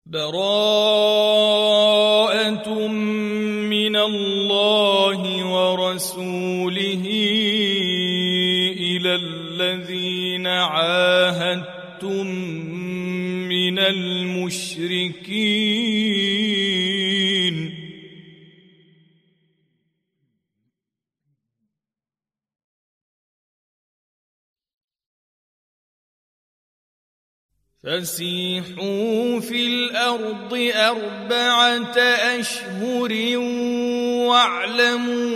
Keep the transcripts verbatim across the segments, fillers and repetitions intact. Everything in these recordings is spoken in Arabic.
براءة من الله ورسوله إلى الذين عاهدتم من المشركين فسيحوا في الأرض أربعة أشهر واعلموا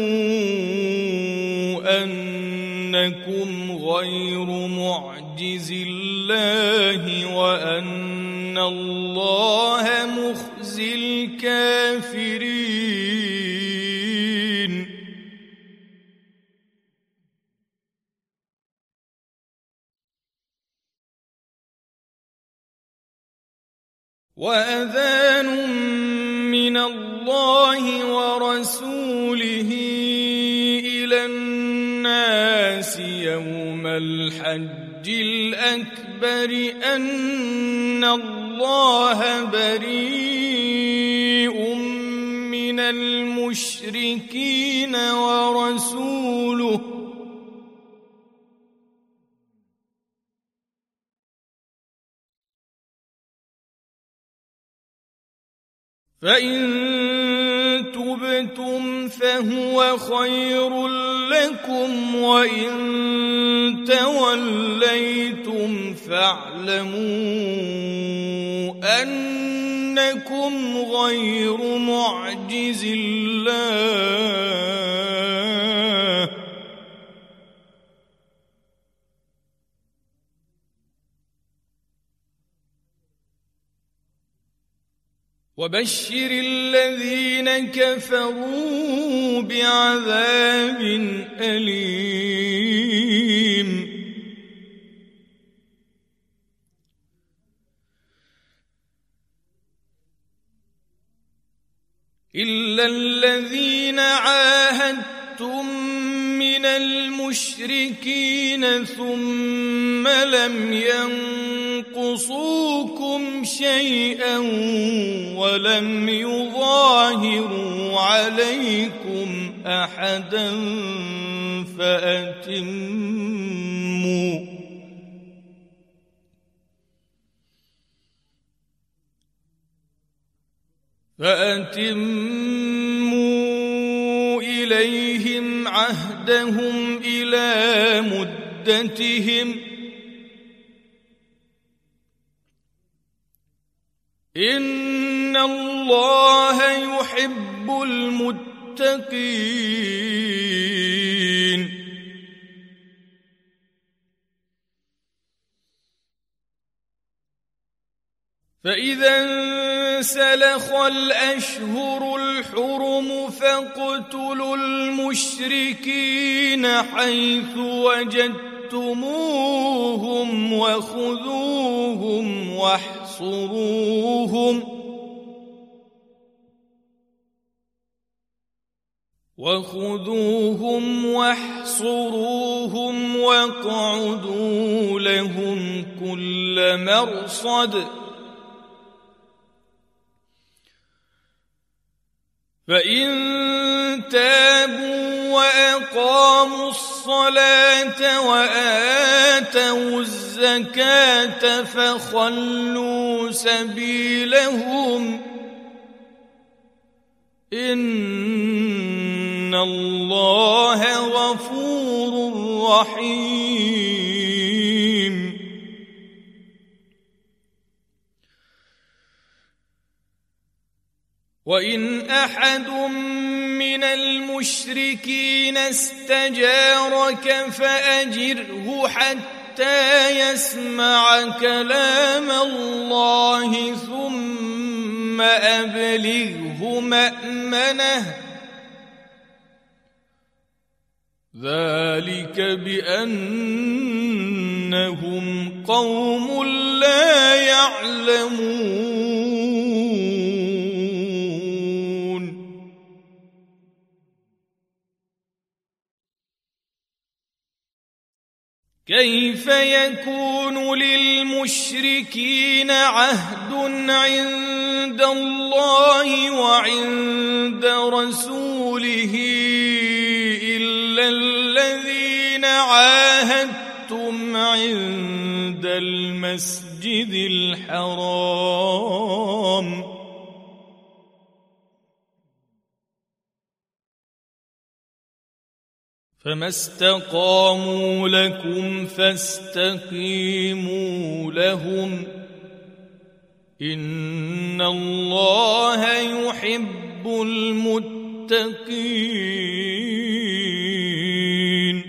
أنكم غير معجز الله وأن الله مخزي الكافرين. وأذان من الله ورسوله إلى الناس يوم الحج الأكبر أن الله بريء من المشركين ورسوله فإن تبتم فهو خير لكم وإن توليتم فاعلموا أنكم غير معجز الله وبشر الذين كفروا بعذاب أليم. إلا الذين عاهدتم من المشركين ثم لم ينقصوكم شيئا ولم يظاهروا عليكم أحدا فأتموا فأتموا إليهم عهدهم إلى مدتهم إن الله يحب المتقين. فإذا انسلخ الأشهر الحرم فاقتلوا المشركين حيث وجدتموهم وخذوهم واحصروهم وخذوهم واحصروهم واقعدوا لهم كل مرصد فإن تابوا وأقاموا الصلاة وآتوا الزكاة فخلوا سبيلهم إن الله غفور رحيم. وإن أحد من المشركين استجارك فأجره حتى يسمع كلام الله ثم أبلغه مأمنه ذلك بأنهم قوم لا يعلمون. كيف يكون للمشركين عهد عند الله وعند رسوله إلا الذين عاهدتم عند المسجد الحرام فما استقاموا لكم فاستقيموا لهم إن الله يحب المتقين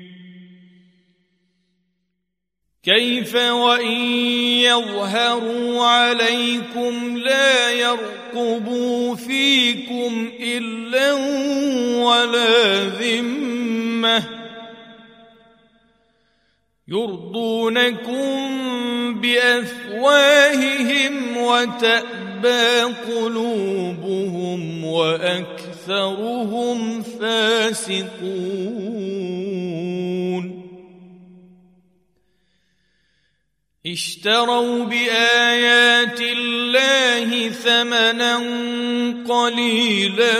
كيف وإن يظهروا عليكم لا يرقبوا فيكم إلا ولا ذمة يرضونكم بأفواههم وتأبى قلوبهم وأكثرهم فاسقون اشتروا بآيات الله ثمنا قليلا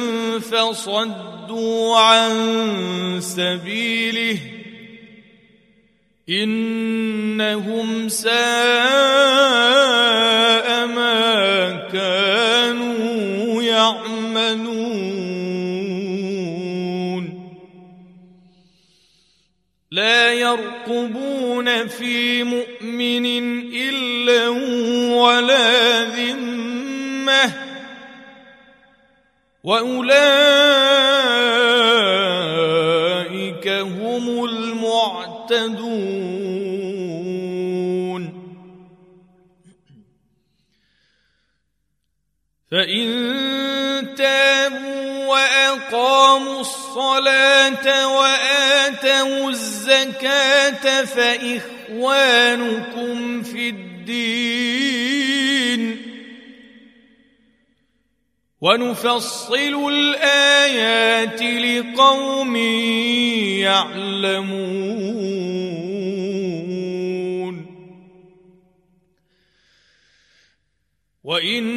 فصدوا عن سبيله إنهم ساء ما كانوا يعملون لا يرقبون في مؤمن إلا ولا ذمة وأولئك هم المعتدون فإن تابوا وأقاموا الصلاة وآتوا الزكاة فإخوانكم في الدين ونفصل الآيات لقوم يعلمون وإن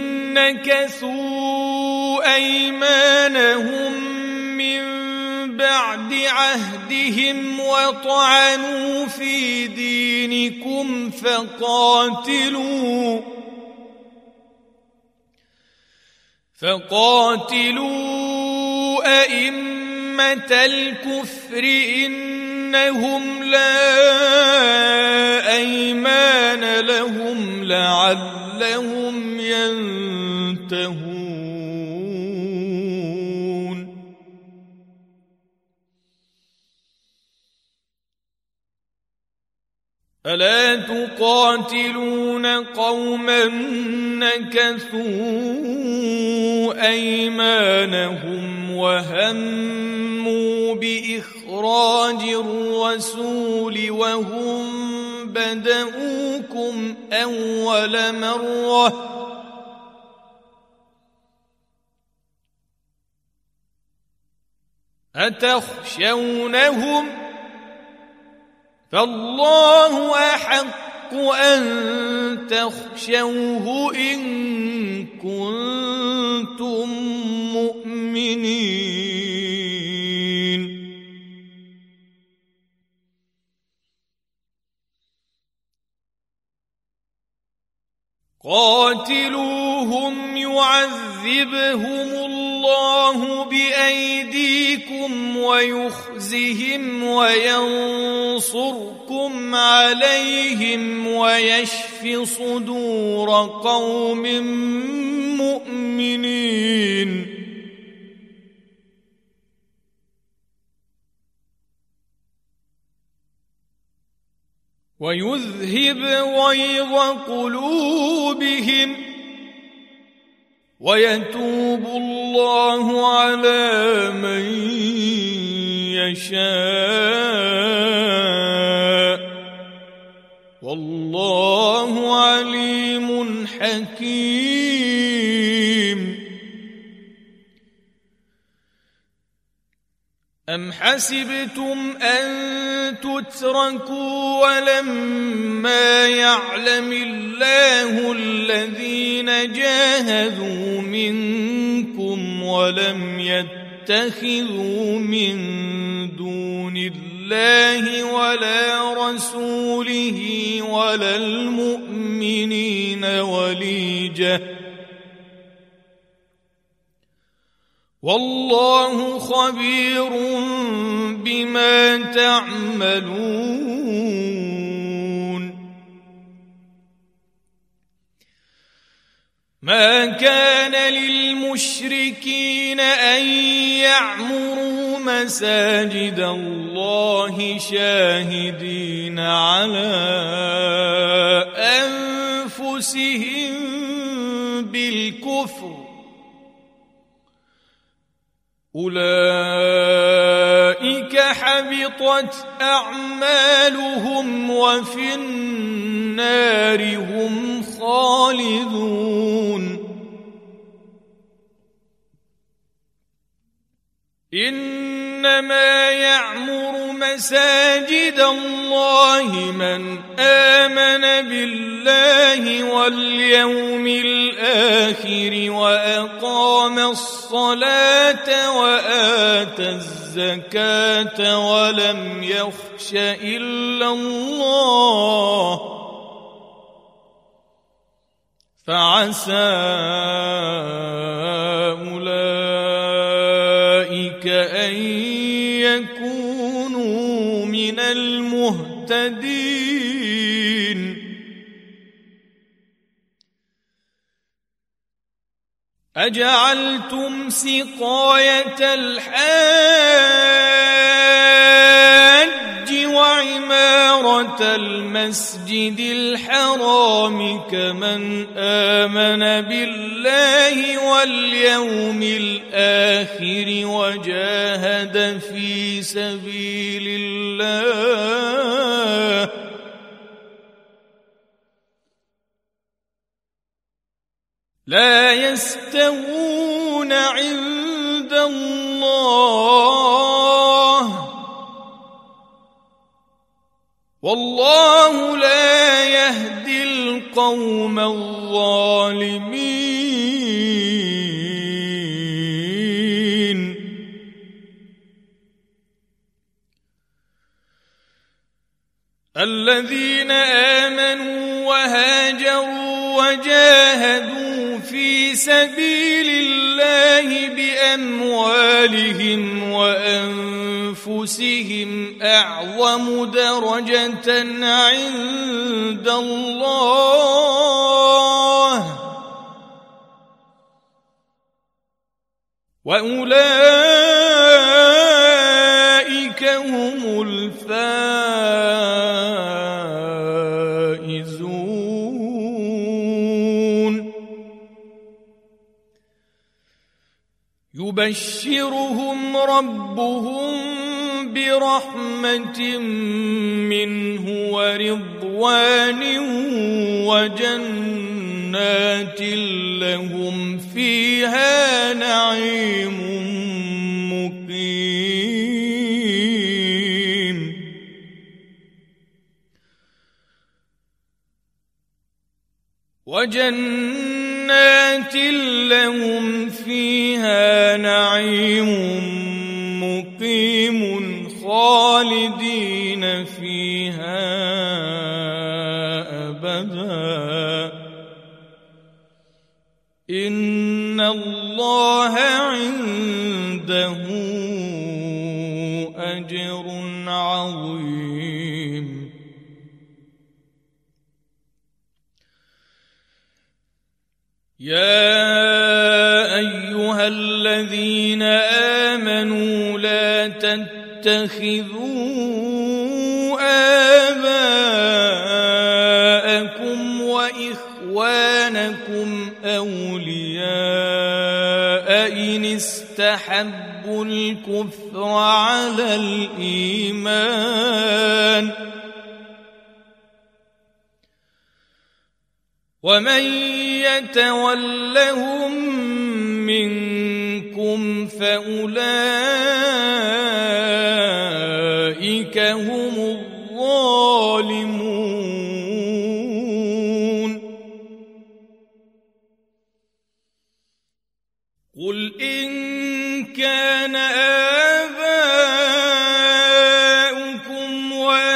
نكثوا أيمانهم من بعد عهدهم وطعنوا في دينكم فقاتلوا فقاتلوا أئمة الكفر إنهم لا أيمان لهم لعلهم ينتهون ألا تقاتلون قوما نكثوا أيمانهم وهموا بإخراج الرسول وهم بدؤوكم أول مرة أتخشونهم فالله أحق أن تخشوه إن كنتم مؤمنين قاتلوهم يعذبهم الله بأيديكم ويخزهم وينصركم عليهم ويشف صدور قوم مؤمنين ويذهب غيظ قلوبهم ويتوب الله على من يشاء والله عليم حكيم. أم حسبتم أن تتركوا ولما يعلم الله الذين جاهدوا منكم ولم يتخذوا من دون الله ولا رسوله ولا المؤمنين وليجة والله خبير بما تعملون. ما كان للمشركين أن يعمروا مساجد الله شاهدين على أنفسهم بالكفر أولئك حبطت أعمالهم وفي النار هم خالدون. إنما يعمر مساجد الله من آمن بالله واليوم الآخر وأقام الصلاة وآتى الزكاة ولم يخش إلا الله فعسى أولئك أن يكونوا من المهتدين. أجعلتم سقاية الحاج وعمارة المسجد الحرام كمن آمن بالله واليوم الآخر وجاهد في سبيل الله لا يستوون عند الله والله لا يهدي القوم الظالمين. الذين آمنوا وهاجروا وجاهدوا في سبيل الله بأموالهم وأنفسهم أعظم درجة عند الله وأولئك هم الفائزون. يبشرهم ربهم برحمة منه ورضوان وجنات لهم فيها نعيم مقيم. وجنات لهم فيها نعيم مقيم خالدين فيها أبدا إن الله عنده أجر عظيم. يا أيها الذين آمنوا لا تتخذوا آباءكم وإخوانكم أولياء إن استحبوا الكفر على الإيمان ومن يتولهم منكم فأولئك قل إن كان آباؤكم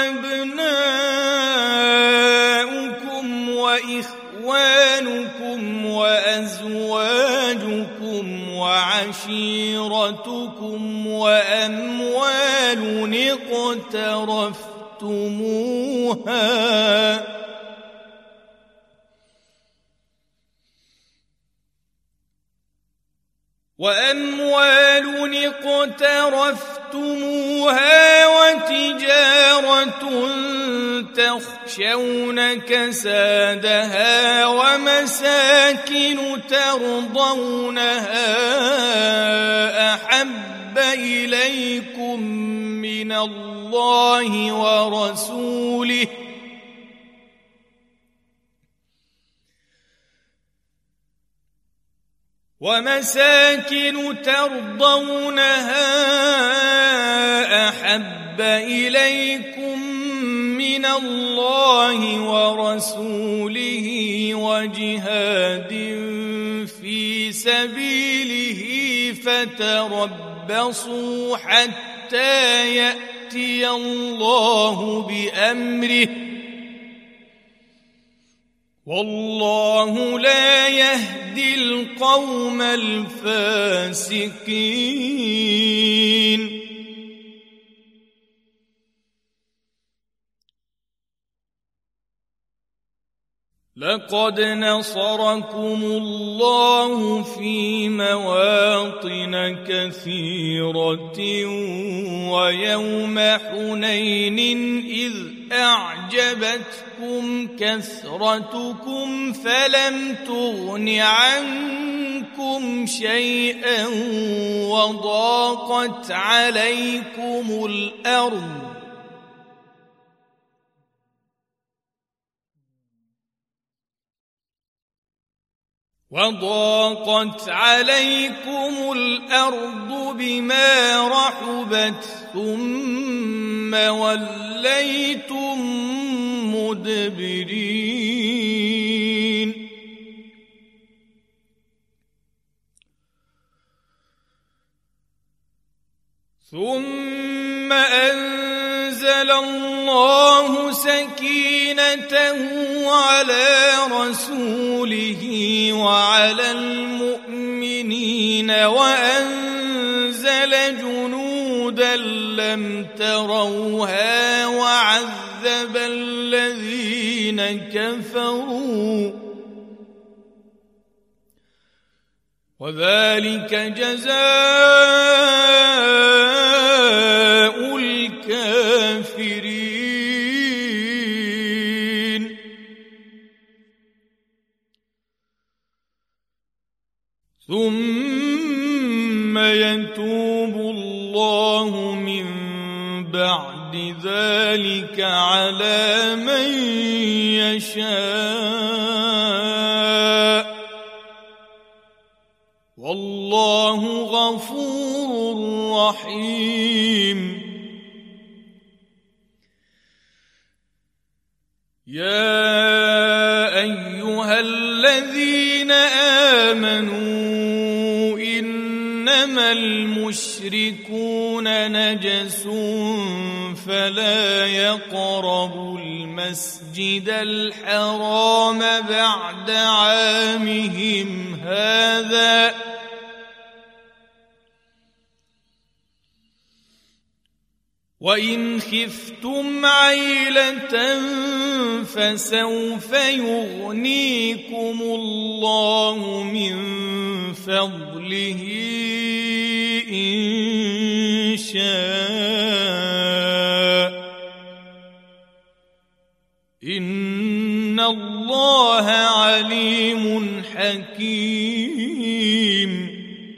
وأبناؤكم وإخوانكم وأزواجكم وعشيرتكم وأموال اقترفتموها وأموال اقترفتموها وتجارة تخشون كسادها ومساكن ترضونها أحب إليكم من الله ورسوله ومساكن ترضونها أحب إليكم من الله ورسوله وجهاد في سبيله فتربصوا حتى يأتي الله بأمره والله لا يهدي القوم الفاسقين لقد نصركم الله في مواطن كثيرة ويوم حنين إذ أعجبتكم كثرتكم فلم تغن عنكم شيئا وضاقت عليكم الأرض وضاقت عليكم الأرض بما رحبت ثم وليتم مدبرين ثم أنزل الله سكينته على رسوله وعلى المؤمنين وأنزل جنودا لم تروها وعذب الذين كفروا وذلك جزاء الكافرين ثم يتوب الله من بعد ذلك على من يشاء والله غفور رحيم يا أيها الذين آمنوا إنما المشركون نجس فلا يقربوا المسجد الحرام بعد عامهم هذا وإن خفتم عيلة فسوف يغنيكم الله من فضله إن شاء إن الله عليم حكيم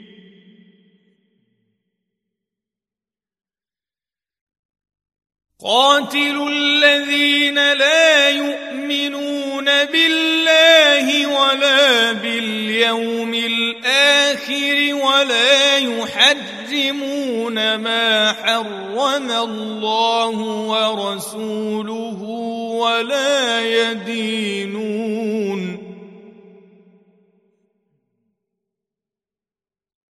قاتلوا الذين لا يؤمنون بالله ولا باليوم الآخر ولا يحرمون ما حرم الله ورسوله ولا يدينون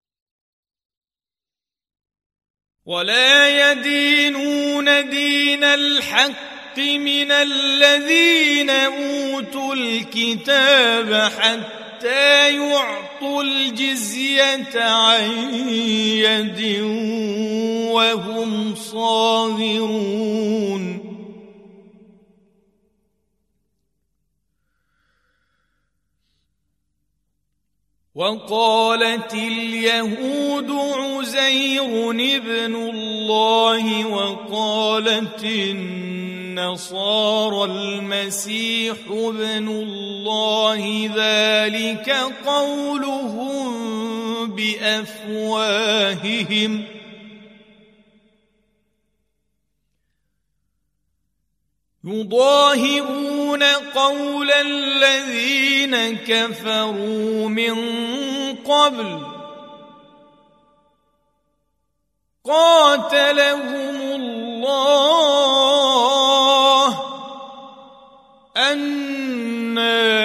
ولا يدينون دين الحق من الذين أوتوا الكتاب حتى يعطوا الجزية عن يد وهم صاغرون وقالت اليهود عزير ابن الله وقالت النصارى المسيح ابن الله ذلك قولهم بأفواههم يضاهئون قول الذين كفروا من قبل قاتلهم الله أنى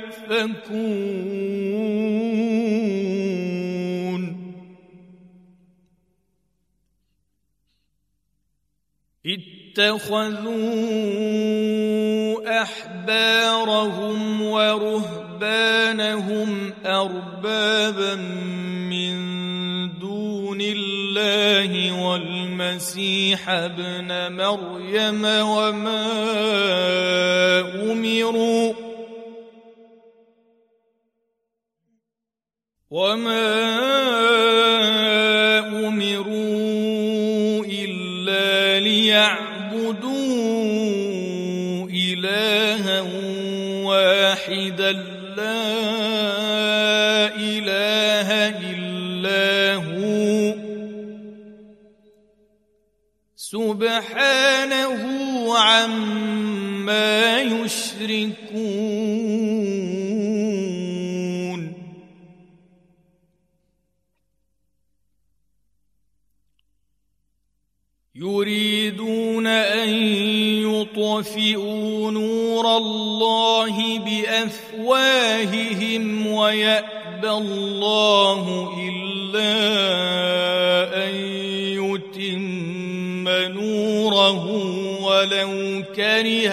يؤفكون اتخذوا أحبارهم ورهبانهم أربابا من دون الله والمسيح ابن مريم وما أمروا وما أمروا إلا ليعبدوا إلها واحدا لا إله إلا هو سبحانه عما يشركون يريدون أن يطفئوا نور الله بأفواههم ويأبى الله إلا أن يتم نوره ولو كره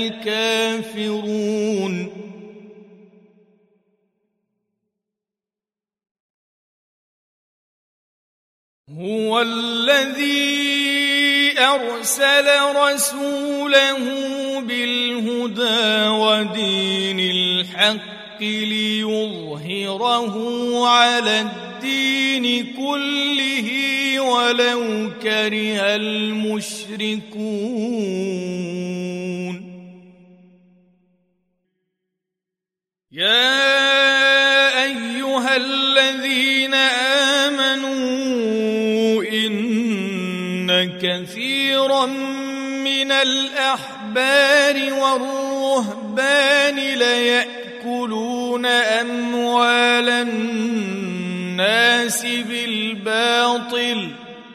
الكافرون هو الذي أرسل رسوله بالهدى ودين الحق ليظهره على الدين كله ولو كره المشركون يا أيها الذين آمنوا إن كثيرا من الأحبار والرهبان ليأكلون أموال الناس بالباطل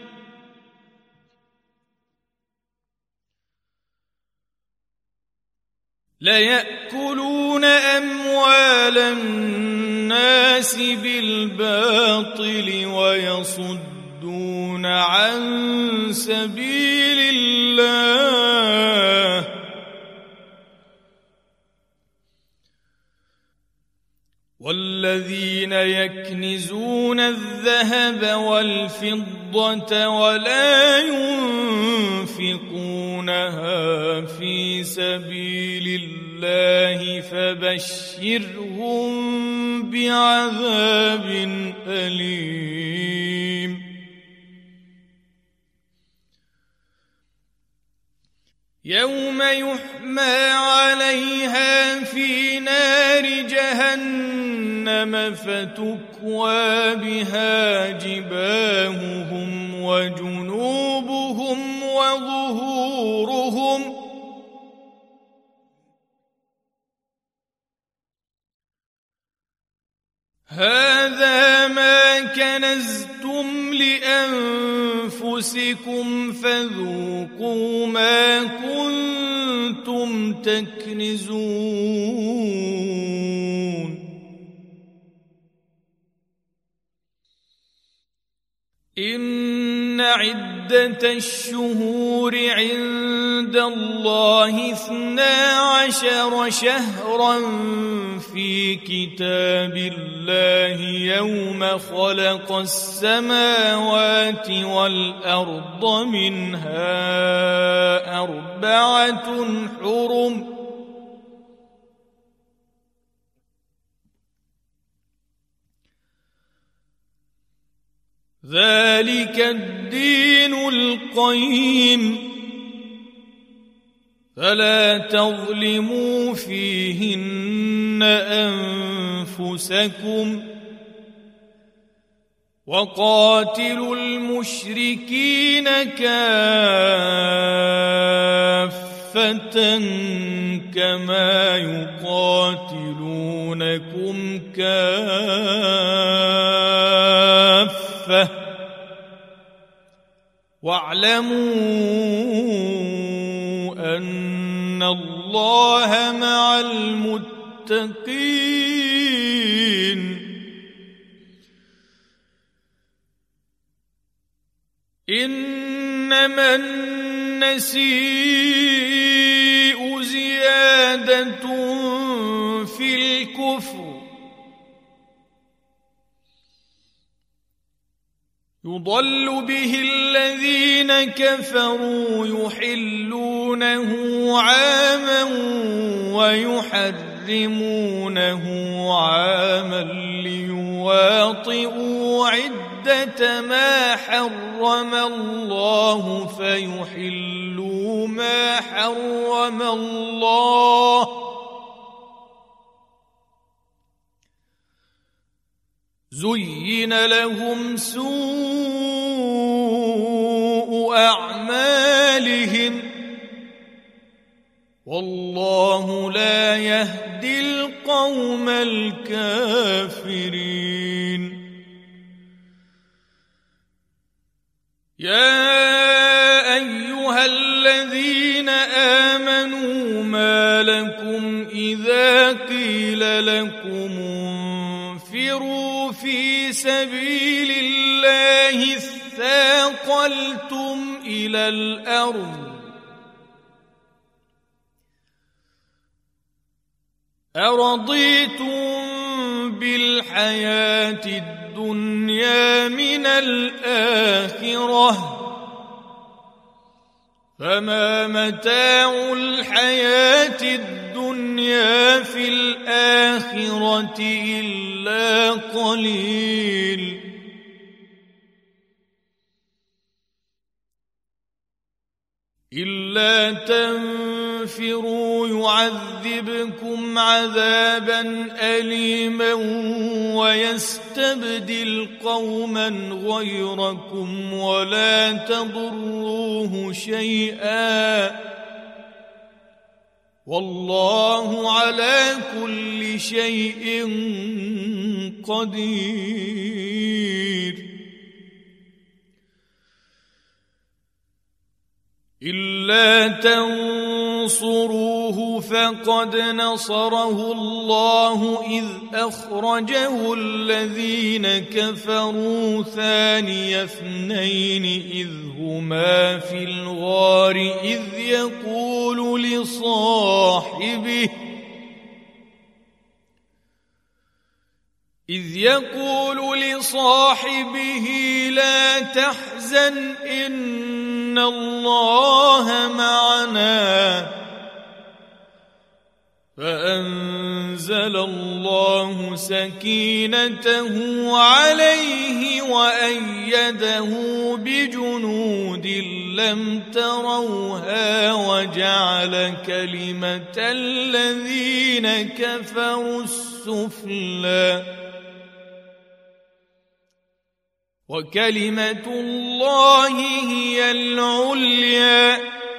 ليأكلون أموال الناس بالباطل ويصدون عن سبيل الله والذين يكنزون الذهب والفضة ولا ينفقونها في سبيل الله فبشرهم بعذاب أليم يوم يحمى عليها في نار جهنم فتكوى بها جباههم وجنوبهم وظهورهم هذا ما كنزتم لأنفسكم فذوقوا ما كنتم تكنزون إن عدة الشهور عند الله اثنا عشر شهرا في كتاب الله يوم خلق السماوات والأرض منها أربعة حرم ذلك الدين القيم فلا تظلموا فيهن أنفسكم وقاتلوا المشركين كافة كما يقاتلونكم كافة واعلموا أن الله مع المتقين إنما النسيء زيادة في الكفر يضل به الذين كفروا يحلونه عاما ويحرمونه عاما ليواطئوا عدة ما حرم الله فيحلوا ما حرم الله زين لهم سوء أعمالهم والله لا يهدي القوم الكافرين يا أيها الذين آمنوا ما لكم إذا قيل لكم انفروا في سبيل الله اثاقلتم إلى الأرض أرضيتم بالحياة الدنيا من الآخرة فما متاع الحياة الدنيا في الآخرة إلا قليل إلا تنفروا يعذبكم عذابا أليما ويستبدل قوما غيركم ولا تضروه شيئا والله على كل شيء قدير إلا تنصروه فقد نصره الله إذ أخرجه الذين كفروا ثاني اثنين إذ هما في الغار إذ يقول لصاحبه إذ يقول لصاحبه لا تحزن إن الله معنا فأنزل الله سكينته عليه وأيده بجنود لم تروها وجعل كلمة الذين كفروا السفلى وكلمة الله هي العليا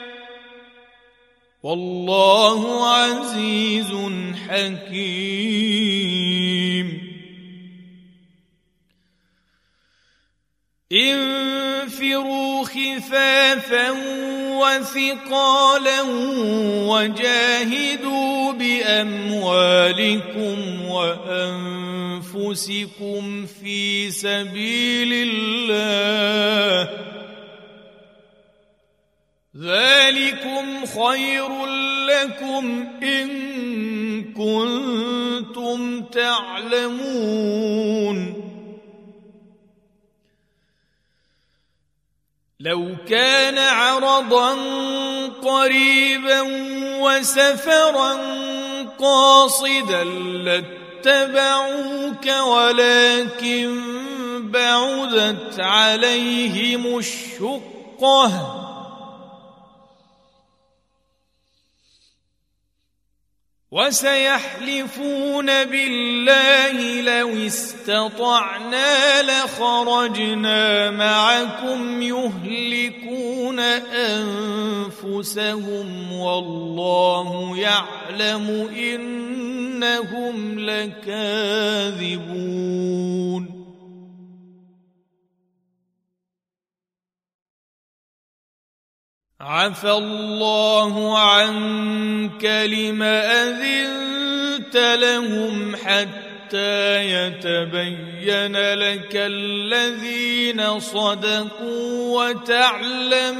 والله عزيز حكيم انفروا خفافا وثقالا وجاهدوا بأموالكم وأنفسكم في سبيل الله ذلكم خير لكم إن كنتم تعلمون لو كان عرضا قريبا وسفرا قاصدا لاتبعوك ولكن بعدت عليهم الشقة وسيحلفون بالله لو استطعنا لخرجنا معكم يهلكون أنفسهم والله يعلم إنهم لكاذبون عفى الله عنك لم أذنت لهم حتى يتبين لك الذين صدقوا وتعلم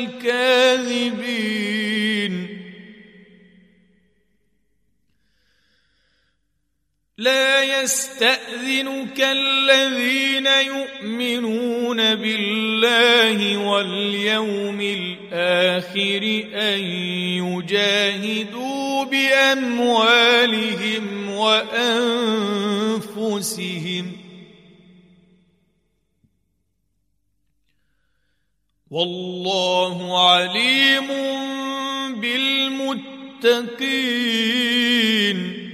الكاذبين لا يستأذنك الذين يؤمنون بالله واليوم الآخر أن يجاهدوا بأموالهم وأنفسهم والله عليم بالمتقين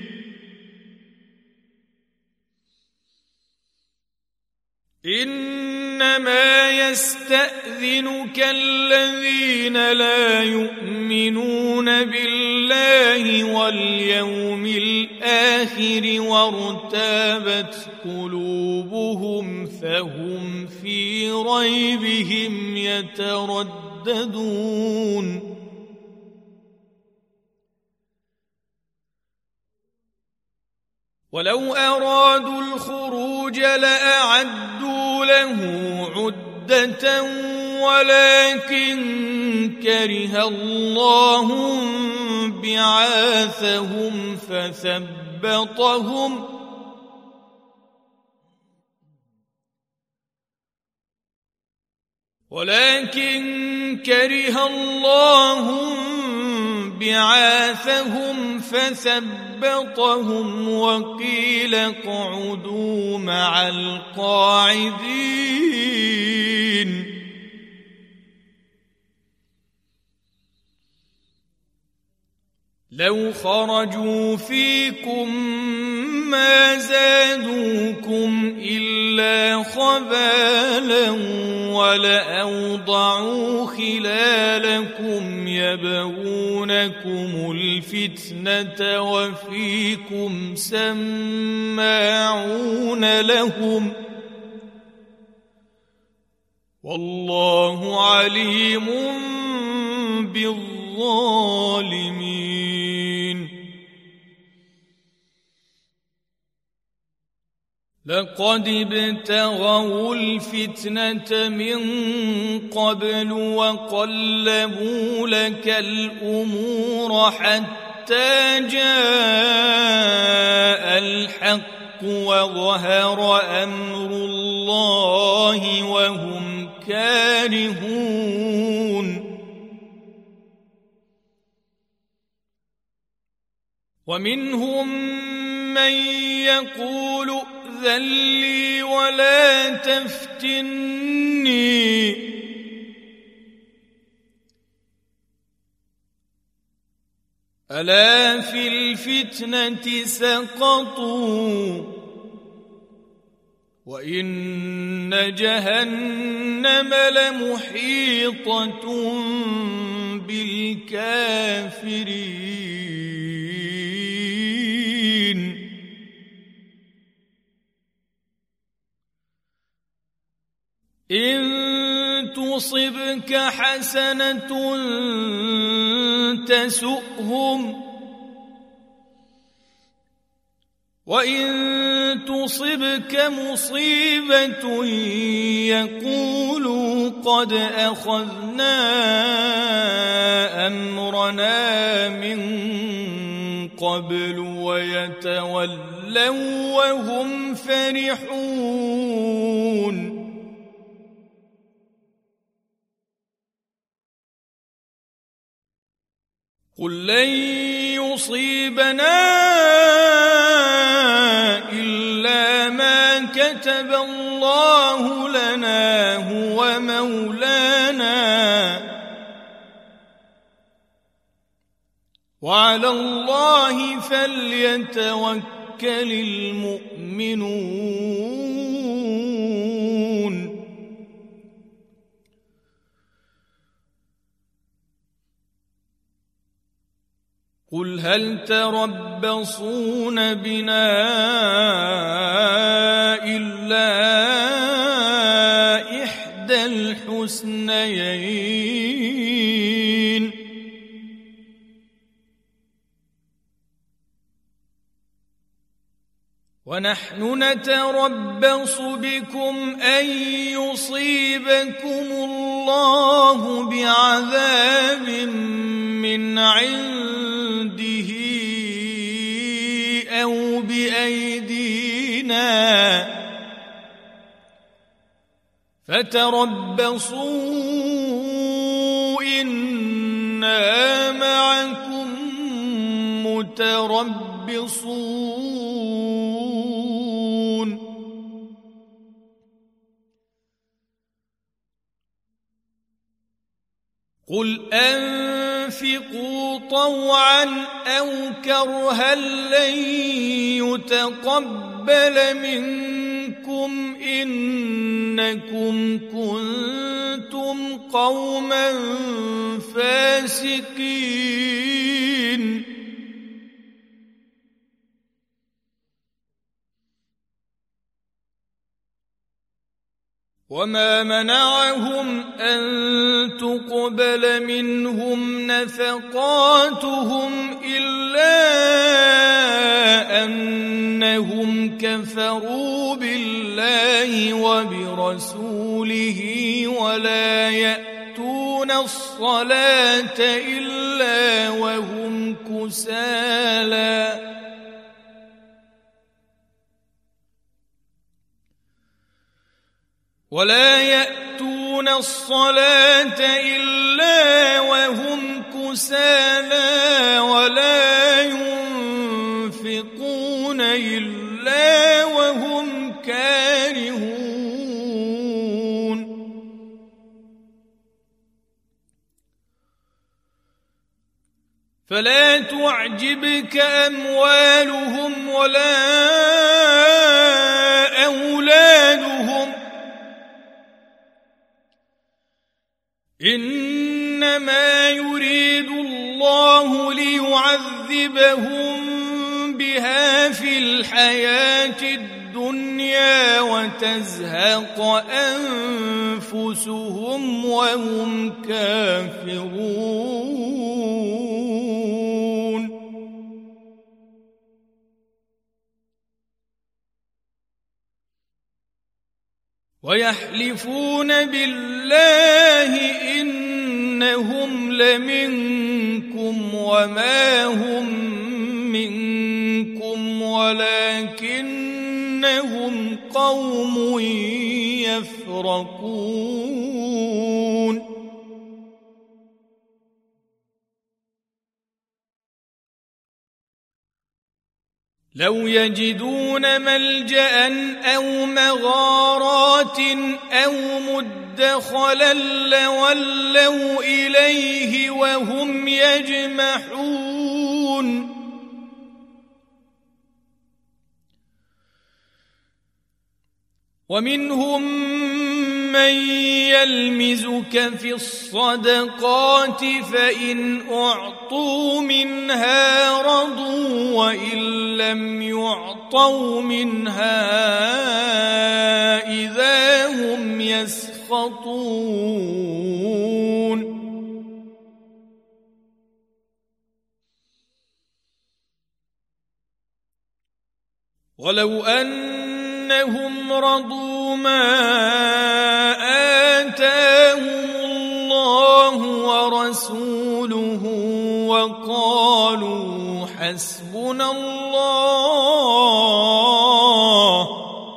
إنما يستأذنك الذين لا يؤمنون بالله واليوم الآخر وارتابت قلوبهم فهم في ريبهم يترددون ولو أرادوا الخروج لأعدوا له عدة ولكن كره الله بعاثهم فثبطهم ولكن كره الله بعاثهم فثبطهم وقيل اقعدوا مع القاعدين لو خرجوا فيكم ما زادوكم إلا خبالا ولأوضعوا خلالكم يبغونكم الفتنة وفيكم سماعون لهم والله عليم بالظالمين لقد ابتغوا الفتنة من قبل وقلبوا لك الأمور حتى جاء الحق وظهر أمر الله وهم كارهون ومنهم من يقول ائذن لي ولا تفتني ألا في الفتنة سقطوا وإن جهنم لمحيطة بالكافرين إن تصبك حسنة تسؤهم وإن تصبك مصيبة يقولوا قد أخذنا أمرنا من قبل ويتولوا وهم فرحون قل لن يصيبنا إلا ما كتب الله لنا هو مولانا وعلى الله فليتوكل المؤمنون قل هل تربصون بنا إلا إحدى الحسنيين ونحن نتربص بكم أن يصيبكم الله بعذاب من عنده أو بأيدينا فتربصوا إنا معكم متربصون قل أنفقوا طوعا أو كرها لن يتقبل منكم إنكم كنتم قوما فاسقين وما منعهم أن تقبل منهم نفقاتهم إلا أنهم كفروا بالله وبرسوله ولا يأتون الصلاة إلا وهم كسالى ولا يأتون الصلاة إلا وهم كسالى ولا ينفقون إلا وهم كارهون فلا تعجبك أموالهم ولا أولادهم إنما يريد الله ليعذبهم بها في الحياة الدنيا وتزهق أنفسهم وهم كافرون ويحلفون بالله إنهم لمنكم وما هم منكم ولكنهم قوم يفرقون لو يجدون ملجأ أو مغارات أو مدخلا لولوا إليه وهم يجمحون ومنهم من يلمزك في الصدقات فإن أعطوا منها رضوا وإن لم يعطوا منها إذا هم يسخطون ولو أنهم رضوا ما آتاهم الله ورسوله وقالوا حسبنا الله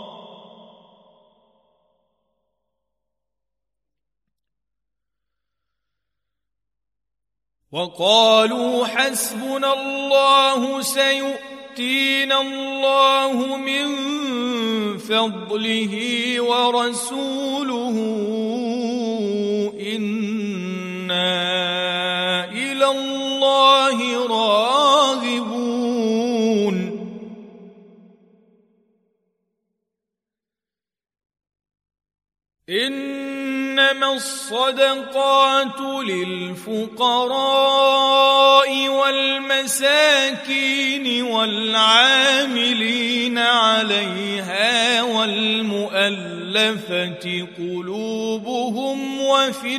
وقالوا حسبنا الله سيؤتينا الله من فضله ورسوله إنا إلى الله راغبون إنما الصدقات للفقراء والمساكين والعاملين عليها والمؤلفة قلوبهم وفي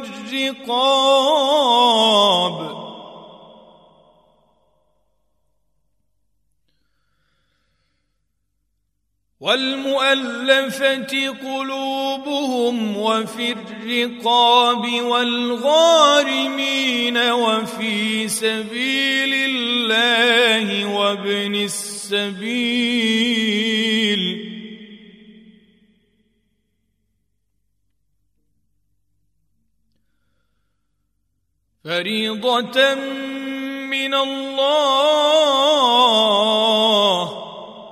الرقاب والمؤلفة قلوبهم وفي الرقاب والغارمين وفي سبيل الله وابن السبيل فريضة من الله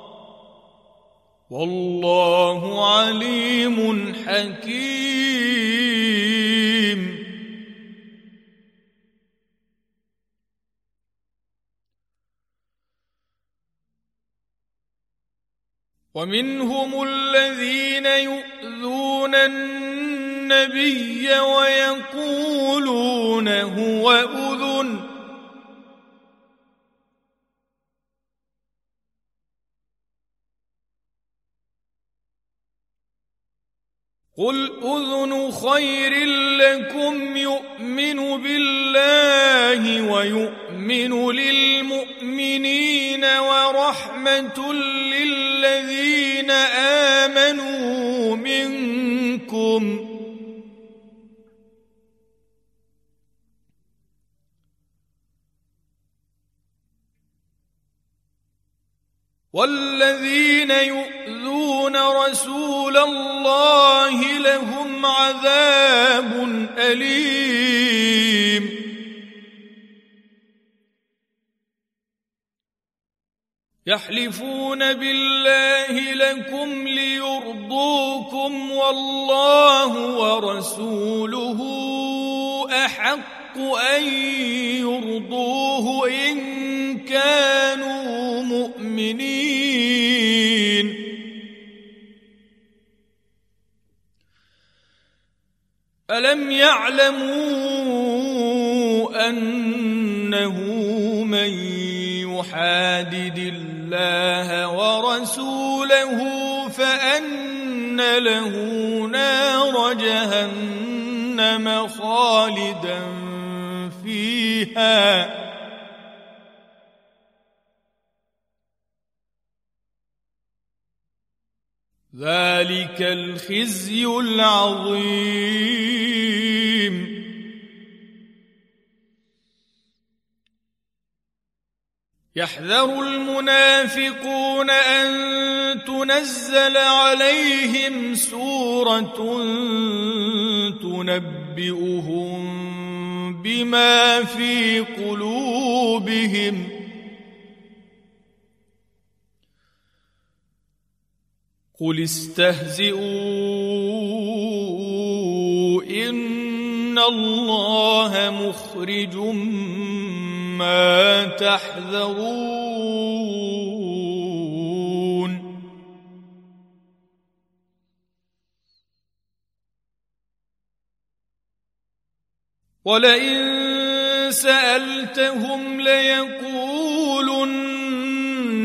والله عليم حكيم ومنهم الذين يؤذون النبي ويقولون هو أذن قل أذن خير لكم يؤمن بالله ويؤمن للمؤمنين ورحمة للذين آمنوا منكم والذين يؤذون رسول الله لهم عذاب أليم يحلفون بالله لكم ليرضوكم والله ورسوله أحق أن يرضوه إن كانوا مؤمنين ألم يعلموا أنه من يحادد الله ورسوله فأن له نار جهنم خالدا فيها ذلك الخزي العظيم يحذر المنافقون أن تنزل عليهم سورة تنبئهم بما في قلوبهم قل استهزئوا إن الله مخرج ما تحذرون ولئن سألتهم ليقولن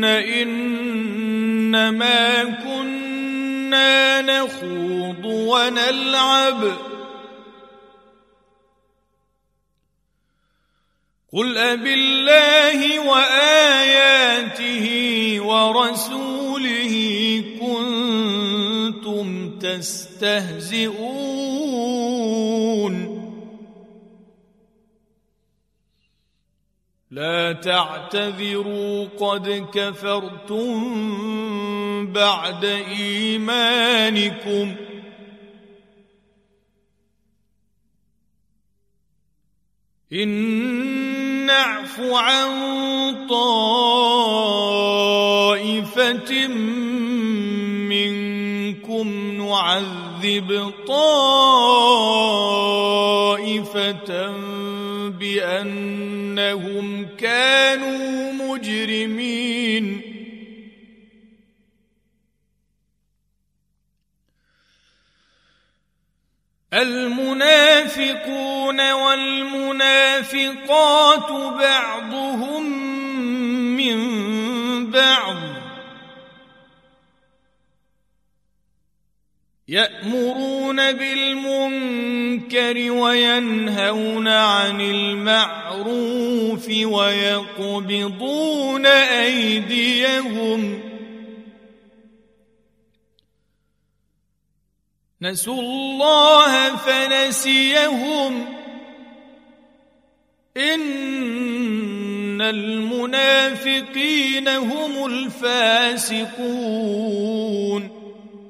إنما كنا نخوض ونلعب قل أبالله وآياته ورسوله كنتم تستهزئون لا تعتذروا قد كفرتم بعد إيمانكم إن نعف عن طائفة منكم نعذب طائفة بأنهم كانوا مجرمين المنافقون والمنافقات بعضهم من بعض يأمرون بالمنكر وينهون عن المعروف ويقبضون أيديهم نسوا الله فنسيهم إن المنافقين هم الفاسقون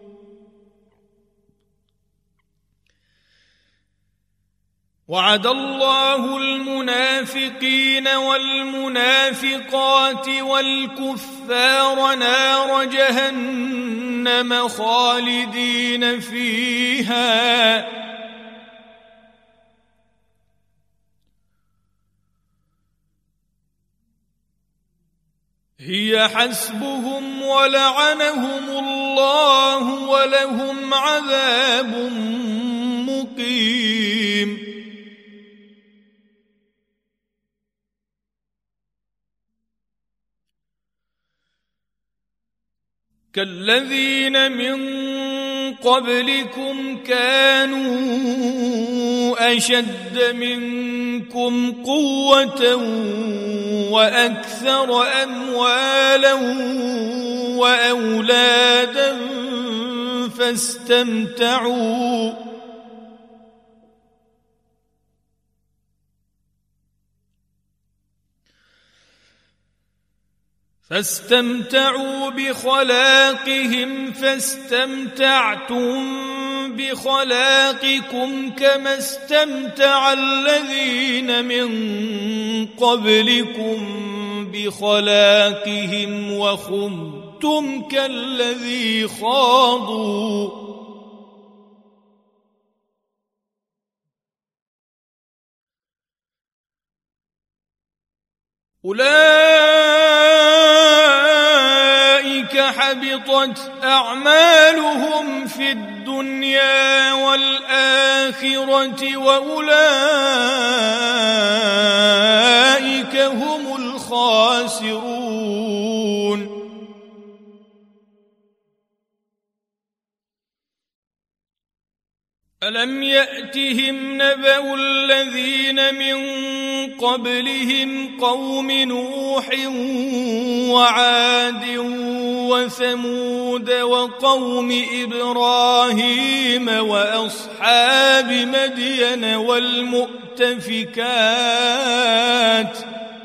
وعد الله المنافقين والمنافقات والكفار نار جهنم خالدين فيها هي حسبهم ولعنهم الله ولهم عذاب مقيم كالذين من قبلكم كانوا أشد منكم قوة وأكثر أموالا وأولادا فاستمتعوا فاستمتعوا بخلاقهم فاستمتعتم بخلاقكم كما استمتع الذين من قبلكم بخلاقهم وخضتم كالذي خاضوا أولئك حبطت أعمالهم في الدنيا والآخرة وأولئك هم الخاسرون ألم يأتهم نبأ الذين من قبلهم قوم نوح وعاد وثمود وقوم إبراهيم وأصحاب مدين والمؤتفكات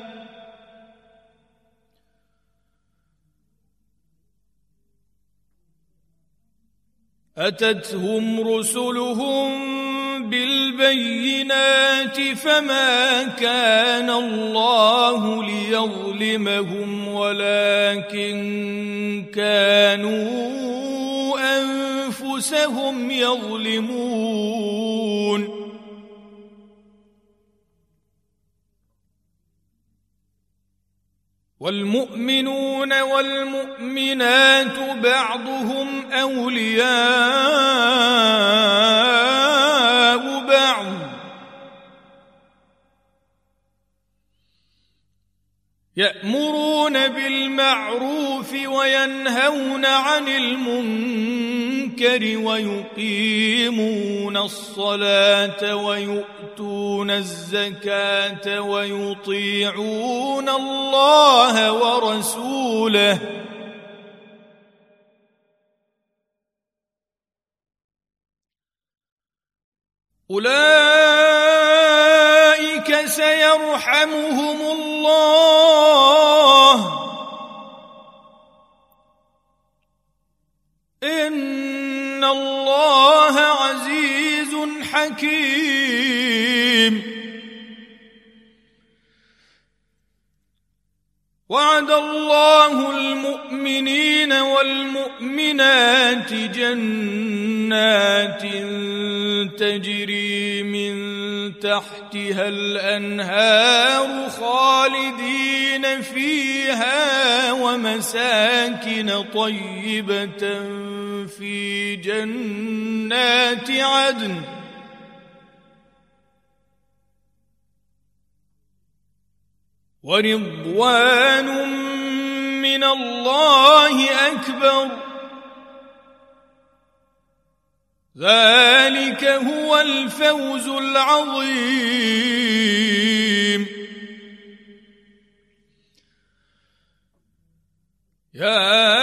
أتتهم رسلهم بالبينات فما كان الله ليظلمهم ولكن كانوا أنفسهم يظلمون والمؤمنون والمؤمنات بعضهم أولياء بعض يأمرون بالمعروف وينهون عن المنكر المنكر ويقيمون الصلاة ويؤتون الزكاة ويطيعون الله ورسوله أولئك سيرحمهم الله إن الله عزيز حكيم وعد الله المؤمنين والمؤمنات جنات تجري من تحتها الأنهار خالدين فيها ومساكن طيبة في جنات عدن ورضوان من الله أكبر ذلك هو الفوز العظيم يا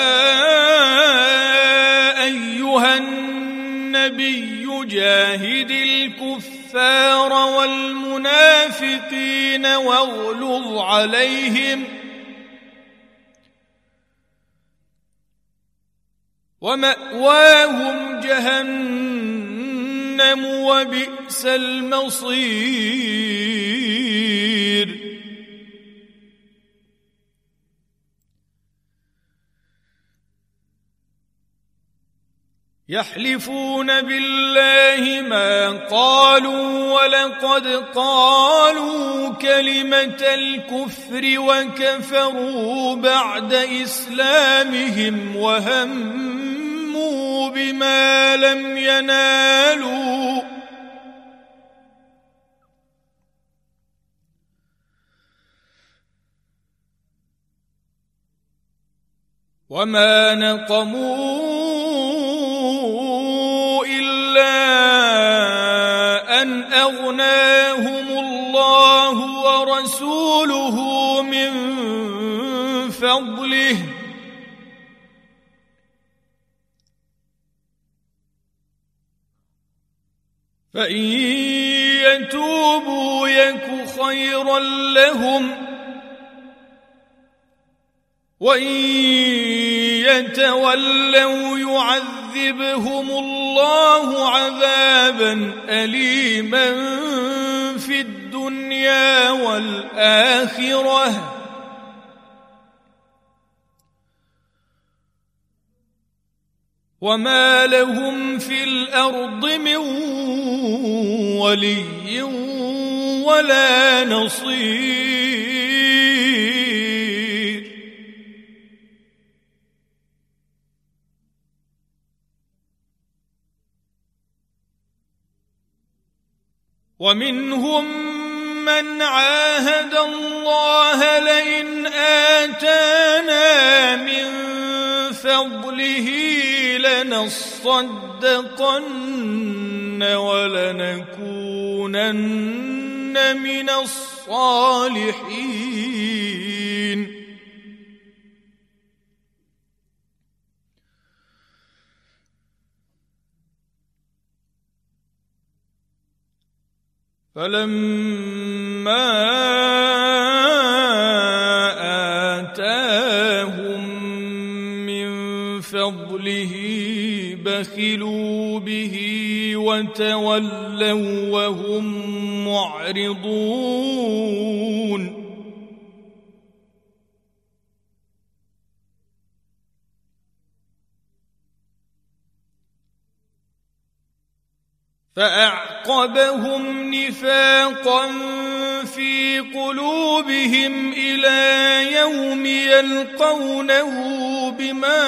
أيها النبي جاهد الكفار والمنافقين واغلظ عليهم ومأواهم جهنم وبئس المصير يحلفون بالله ما قالوا ولقد قالوا كلمة الكفر وكفروا بعد إسلامهم وهموا بما لم ينالوا وما نقموا أن أغناهم الله ورسوله من فضله فإن يتوبوا يك خيرا لهم وإن يتولوا يعذبهم الله عذابا أليما في الدنيا والآخرة وما لهم في الأرض من ولي ولا نصير ومنهم من عاهد الله لئن آتانا من فضله لنصدقن ولنكونن من الصالحين فلما آتاهم من فضله بخلوا به وتولوا وهم معرضون فأعقبهم نفاقا في قلوبهم إلى يوم يلقونه بما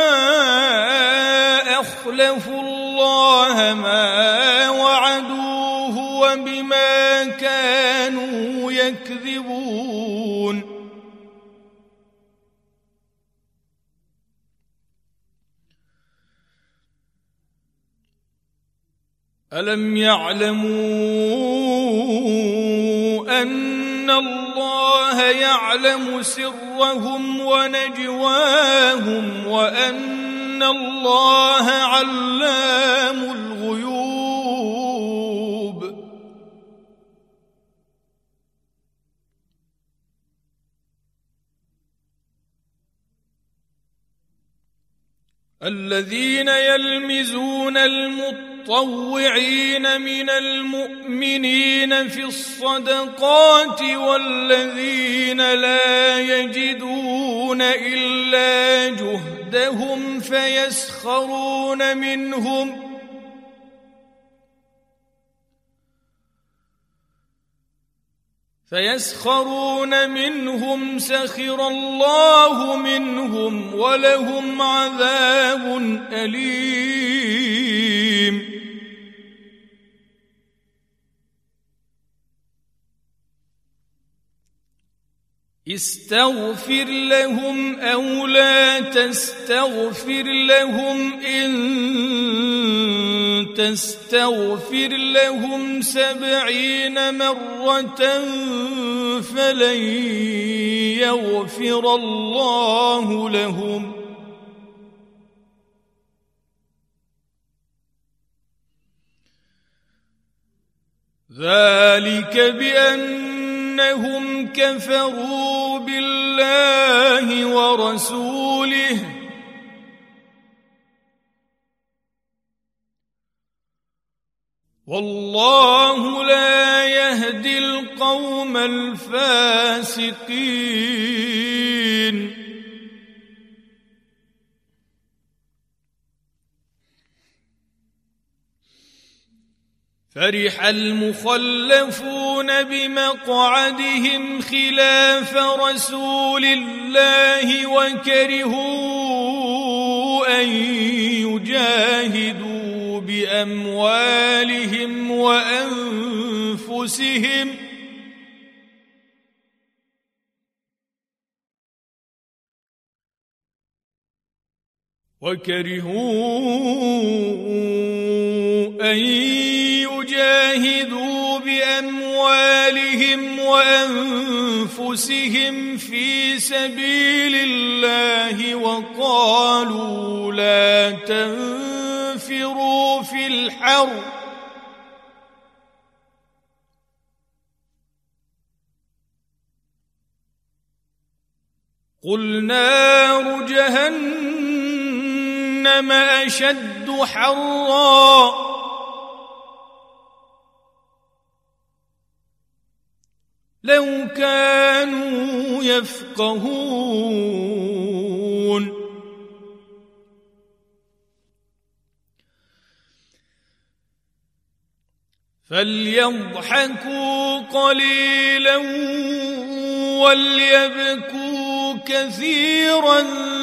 أخلفوا الله ما وعدوه وبما كانوا يكذبون ألم يعلموا أن الله يعلم سرهم ونجواهم وأن الله علام الغيوب الذين يلمزون المطوعين من المؤمنين في الصدقات والذين لا يجدون إلا جهدهم فيسخرون منهم فيسخرون منهم سخر الله منهم ولهم عذاب أليم استغفر لهم أو لا تستغفر لهم إن تستغفر لهم سبعين مرة فلن يغفر الله لهم ذلك بأنهم كفروا بالله ورسوله والله لا يهدي القوم الفاسقين فرح المخلفون بمقعدهم خلاف رسول الله وكرهوا أن يجاهدوا بأموالهم وأنفسهم وكرهوا أن يجاهدوا بأموالهم وأنفسهم في سبيل الله وقالوا لا تنفروا في الحر قل نار جهنم أشد حرا لو كانوا يفقهون فليضحكوا قليلا وليبكوا كثيرا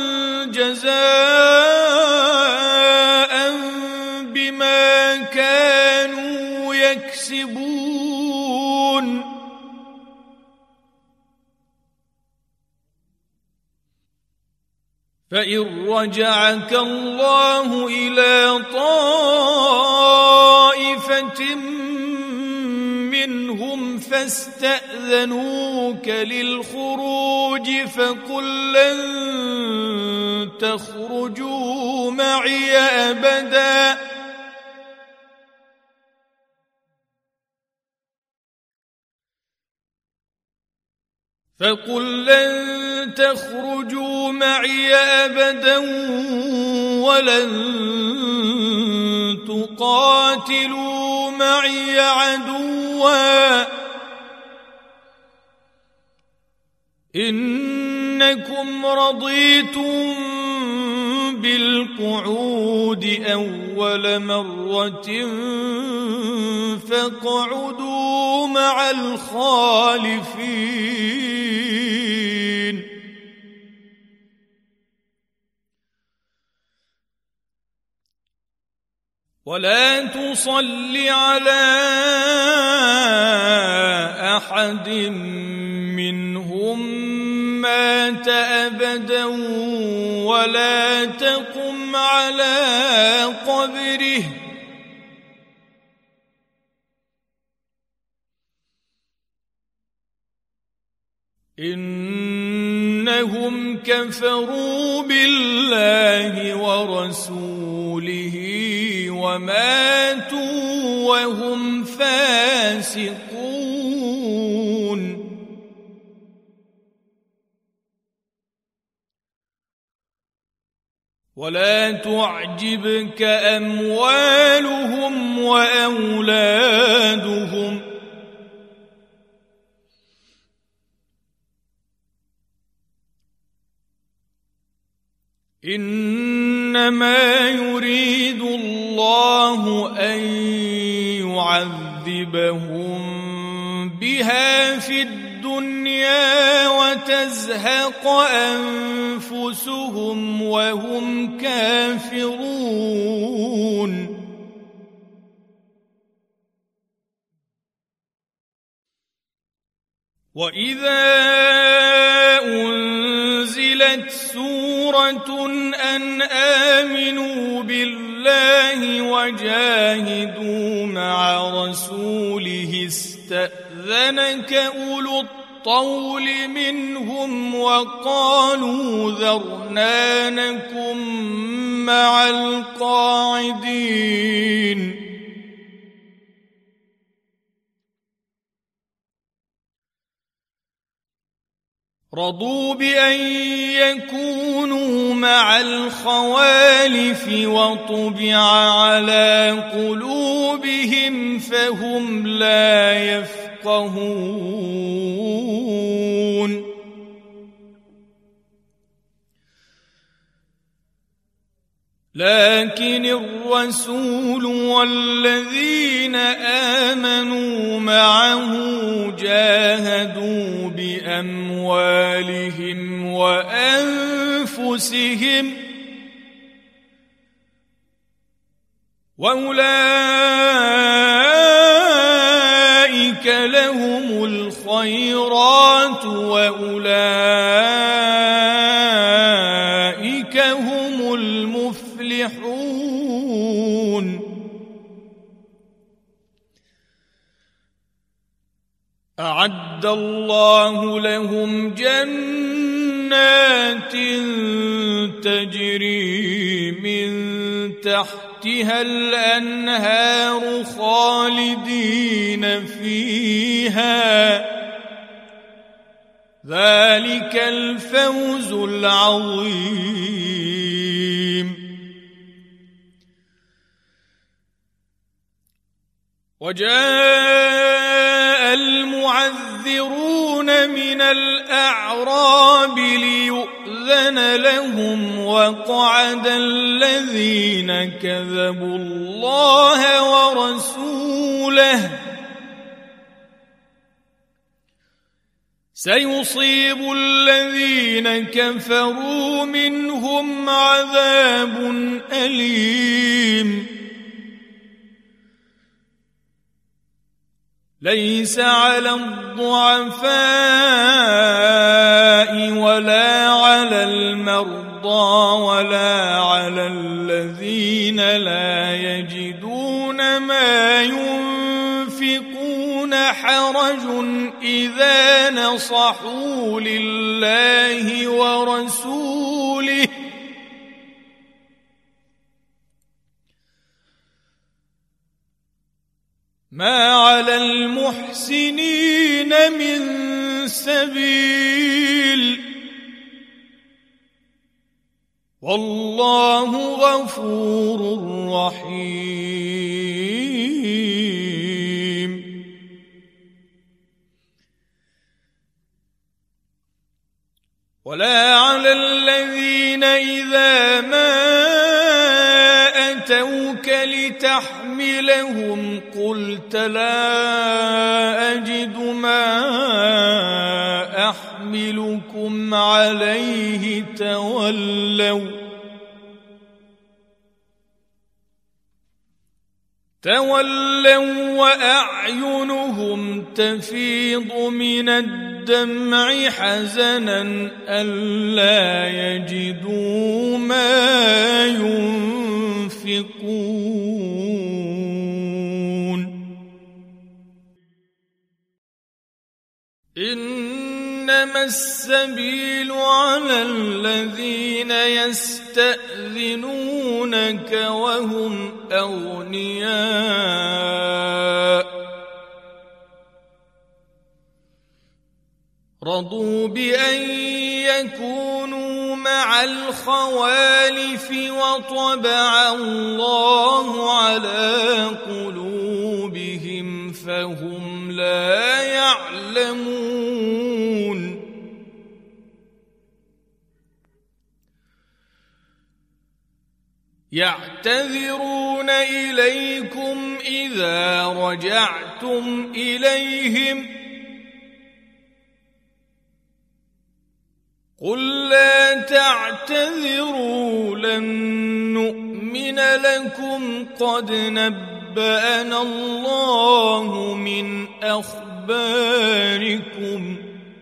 جزاء بما كانوا يكسبون فإن رجعك الله إلى طائفة منهم فاستأذنوك للخروج فقل لن تخرجوا معي أبدا فقل لن تخرجوا معي أبدا ولن تقاتلوا معي عدوا إنكم رضيتم بالقعود أول مرة فاقعدوا مع الخالفين ولا تصل على أحد منهم مات أبدا ولا تقم على قبره إنهم كفروا بالله ورسوله وماتوا وهم فاسقون ولا تعجبك أموالهم وأولادهم إنما يريد الله أن يعذبهم بها في الدنيا وتزهق أنفسهم وهم كافرون وإذا أنزلت سورة أن آمنوا بالله وجاهدوا مع رسوله استأذنك أولو الطول منهم وقالوا ذرنا نكن مع القاعدين رضوا بأن يكونوا مع الخوالف وطبع على قلوبهم فهم لا يفقهون لكن الرسول والذين آمنوا معه جاهدوا بأموالهم وأنفسهم وأولئك لهم الخيرات وأولئك هم المفلحون أعد الله لهم جنات تجري من تحتها الأنهار خالدين فيها ذلك الفوز العظيم وجاء المعذرون من الأعراب ليؤذن لهم وقعد الذين كذبوا الله ورسوله سيصيب الذين كفروا منهم عذاب أليم ليس على الضعفاء ولا على المرضى ولا على الذين لا يجدون ما ينفقون حرج إذا نصحوا لله ورسوله ما على المحسنين من سبيل والله غفور رحيم ولا على الذين إذا ما أتوك لتحملهم قلت لا أجد ما أحملكم عليه تولوا تولوا وأعينهم تفيض من الدمع حزنا ألا يجدوا ما ينفقون إنما إنما السبيل على الذين يستأذنونك وهم أغنياء رضوا بأن يكونوا مع الخوالف وطبع الله على قلوبهم فهم لا يعلمون يعتذرون إليكم إذا رجعتم إليهم قل لا تعتذروا لن نؤمن لكم قد نبأنا الله من أخباركم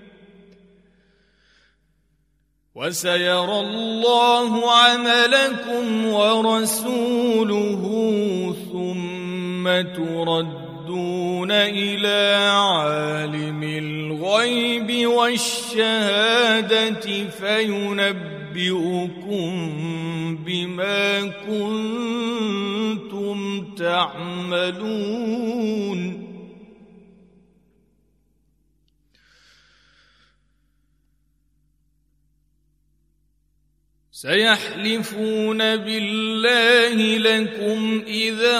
وسيرى الله عملكم ورسوله ثم تردون إلى عالم الغيب والشهادة فينبئكم بما كنتم تعملون سيحلفون بالله لكم إذا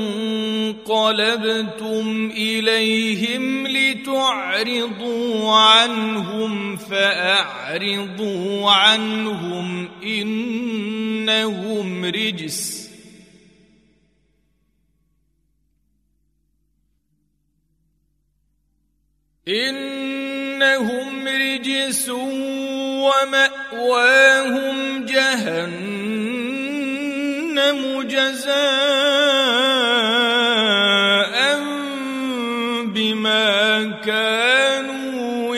انقلبتم إليهم لتعرضوا عنهم فأعرضوا عنهم إنهم رجس إنهم رجس ومأواهم جهنم جزاء بما كانوا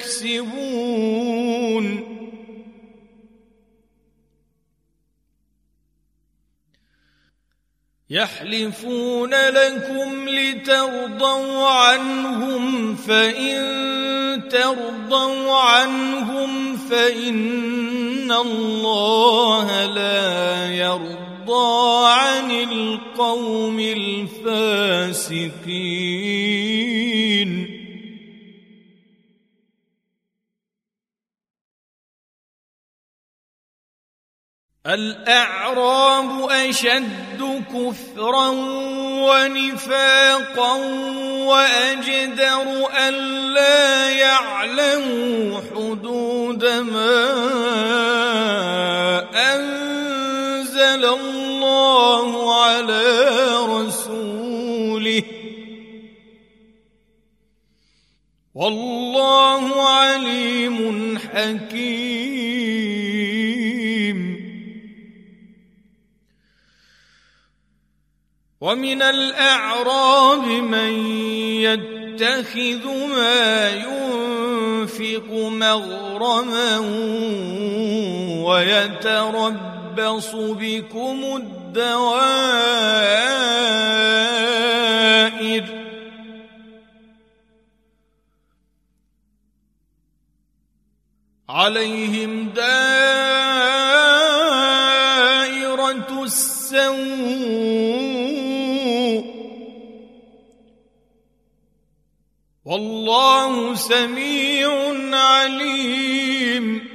يكسبون يحلفون لكم لترضوا عنهم فإن ترضوا عنهم فإن الله لا يرضى عن القوم الفاسقين الأعراب أشد كفرا ونفاقا وأجدر ألا يعلموا حدود ما أنزل الله على رسوله والله عليم حكيم ومن الأعراب من يتخذ ما ينفق مغرما ويتربص بكم الدوائر عليهم دائرة السوء والله سميع عليم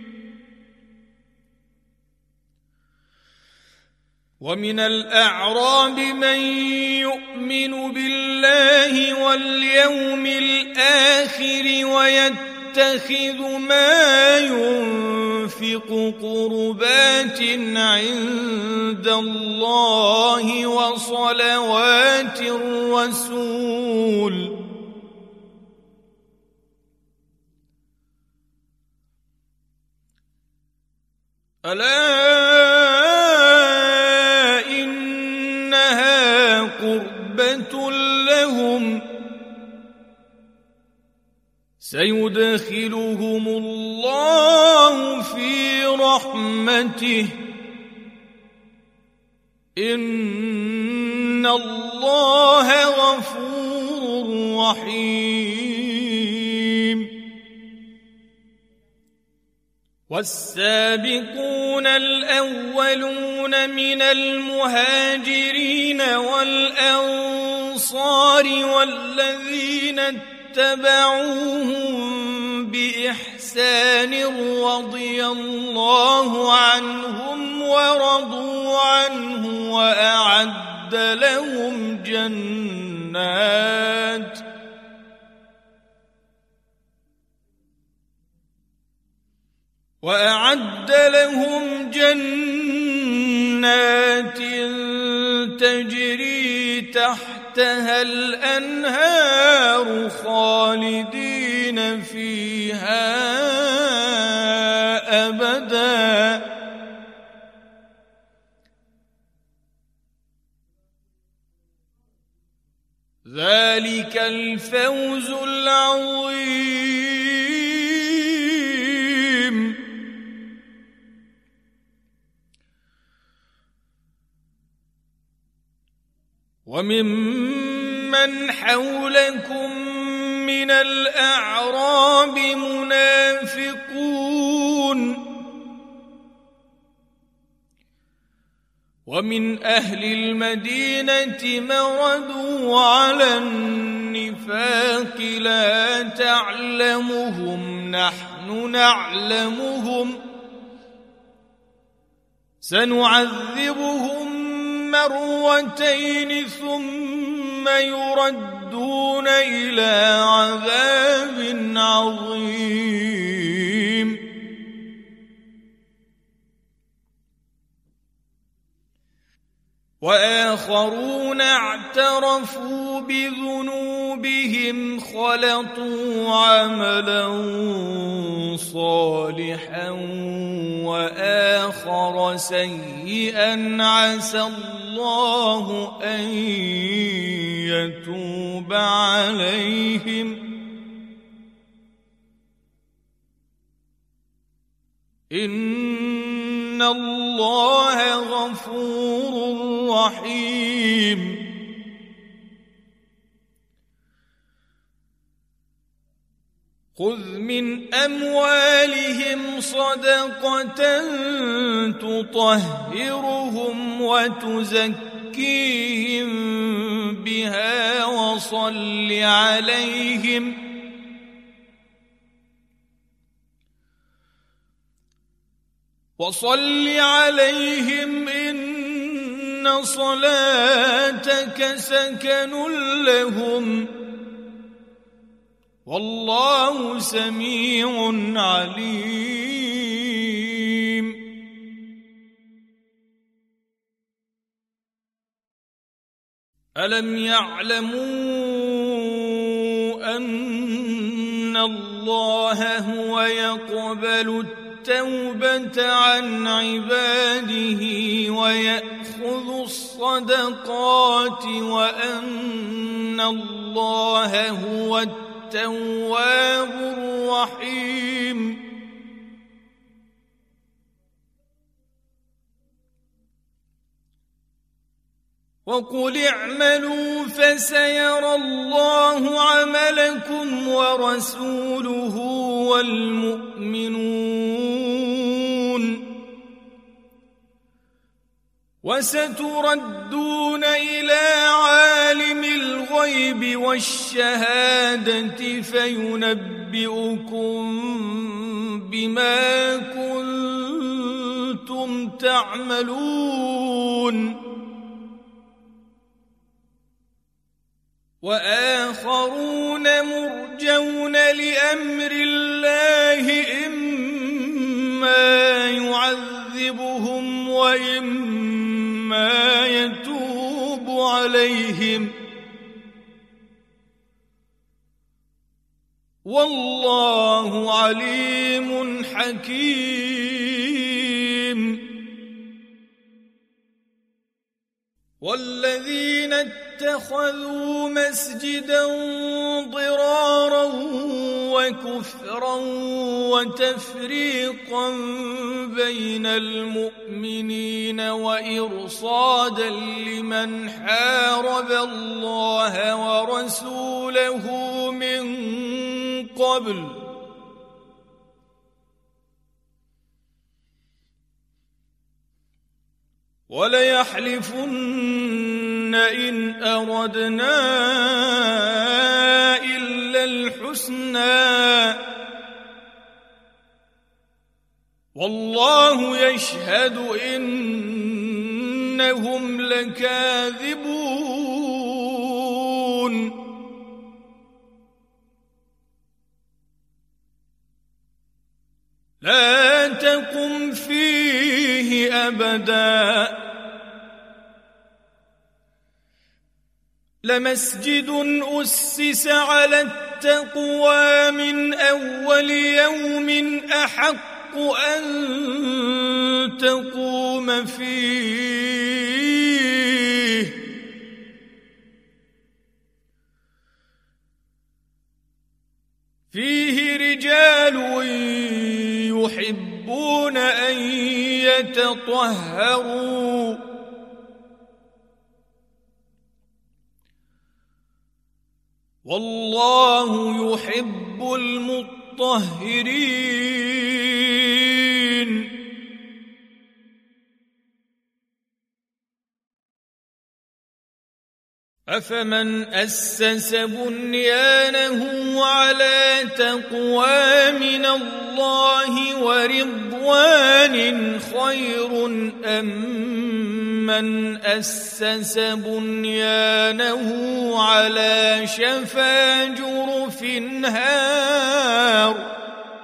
ومن الأعراب من يؤمن بالله واليوم الآخر ويتخذ ما ينفق قربات عند الله وصلوات الرسول ألا إنها قربة لهم سيدخلهم الله في رحمته إن الله غفور رحيم والسابقون الأولون من المهاجرين والأنصار والذين اتبعوهم بإحسان رضي الله عنهم ورضوا عنه وأعد لهم جنات وأعد لهم جنات تجري تحتها الأنهار خالدين فيها أبدا ذلك الفوز العظيم. وممن حولكم من الأعراب منافقون ومن أهل المدينة مردوا على النفاق لا تعلمهم نحن نعلمهم سنعذبهم مرتين ثم يردون إلى عذاب عظيم. وآخرون اعترفوا بذنوبهم خلطوا عملا صالحا وآخر سيئا عسى الله أن يتوب عليهم إن الله غفور رحيم. خذ من أموالهم صدقة تطهرهم وتزكيهم بها وصل عليهم وصل عليهم إن صلاتك سكن لهم والله سميع عليم. ألم يعلموا أن الله هو يقبل التوبة عن عباده ويأخذ الصدقات وأن الله هو التواب الرحيم. وقل اعملوا فسيرى الله عملكم ورسوله والمؤمنون وستردون إلى عالم الغيب والشهادة فينبئكم بما كنتم تعملون. وآخرون مرجون لأمر الله إما يعذبهم وإما يتوب عليهم والله عليم حكيم. والذين اتخذوا مسجدا ضرارا وكفرا وتفريقا بين المؤمنين وإرصادا لمن حارب الله ورسوله من قبل وليحلفن إن أردنا إلا الحسنى والله يشهد إنهم لكاذبون لا تقم فيه أبدا لمسجد أسس على التقوى من أول يوم أحق أن تقوم فيه فيه رجال يحبون أن يتطهروا والله يحب المطهرين أفمن أسس بنيانه على تقوى من الله ورضوان خير أم من أسس بنيانه على شفا جرف هار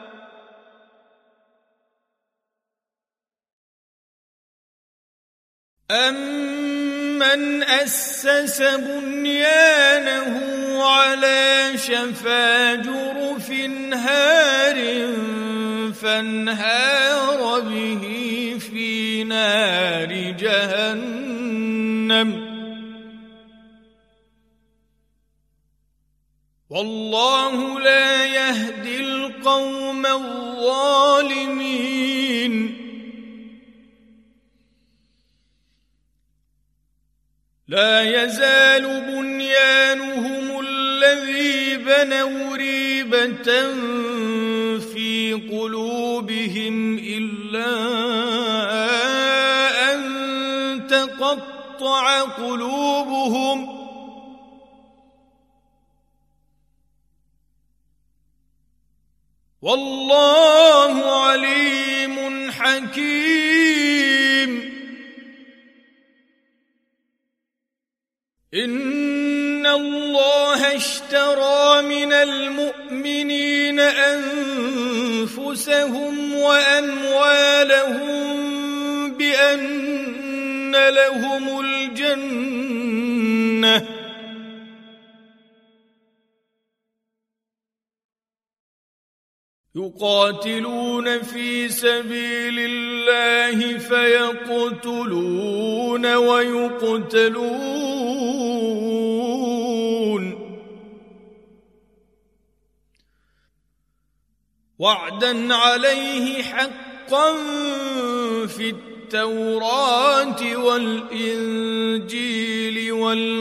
أمن أسس بنيانه على شفا جرف هار فانهار به في نار جهنم والله لا يهدي القوم الظالمين لا يزال بنيانهم الذي بنوا ريبة في قلوبهم إلا أن تقطع قلوبهم والله عليم حكيم إن الله اشترى من المؤمنين أنفسهم وأموالهم بأن لهم الجنة يقاتلون في سبيل الله فيقتلون ويقتلون وعدا عليه حقا في التوراة والإنجيل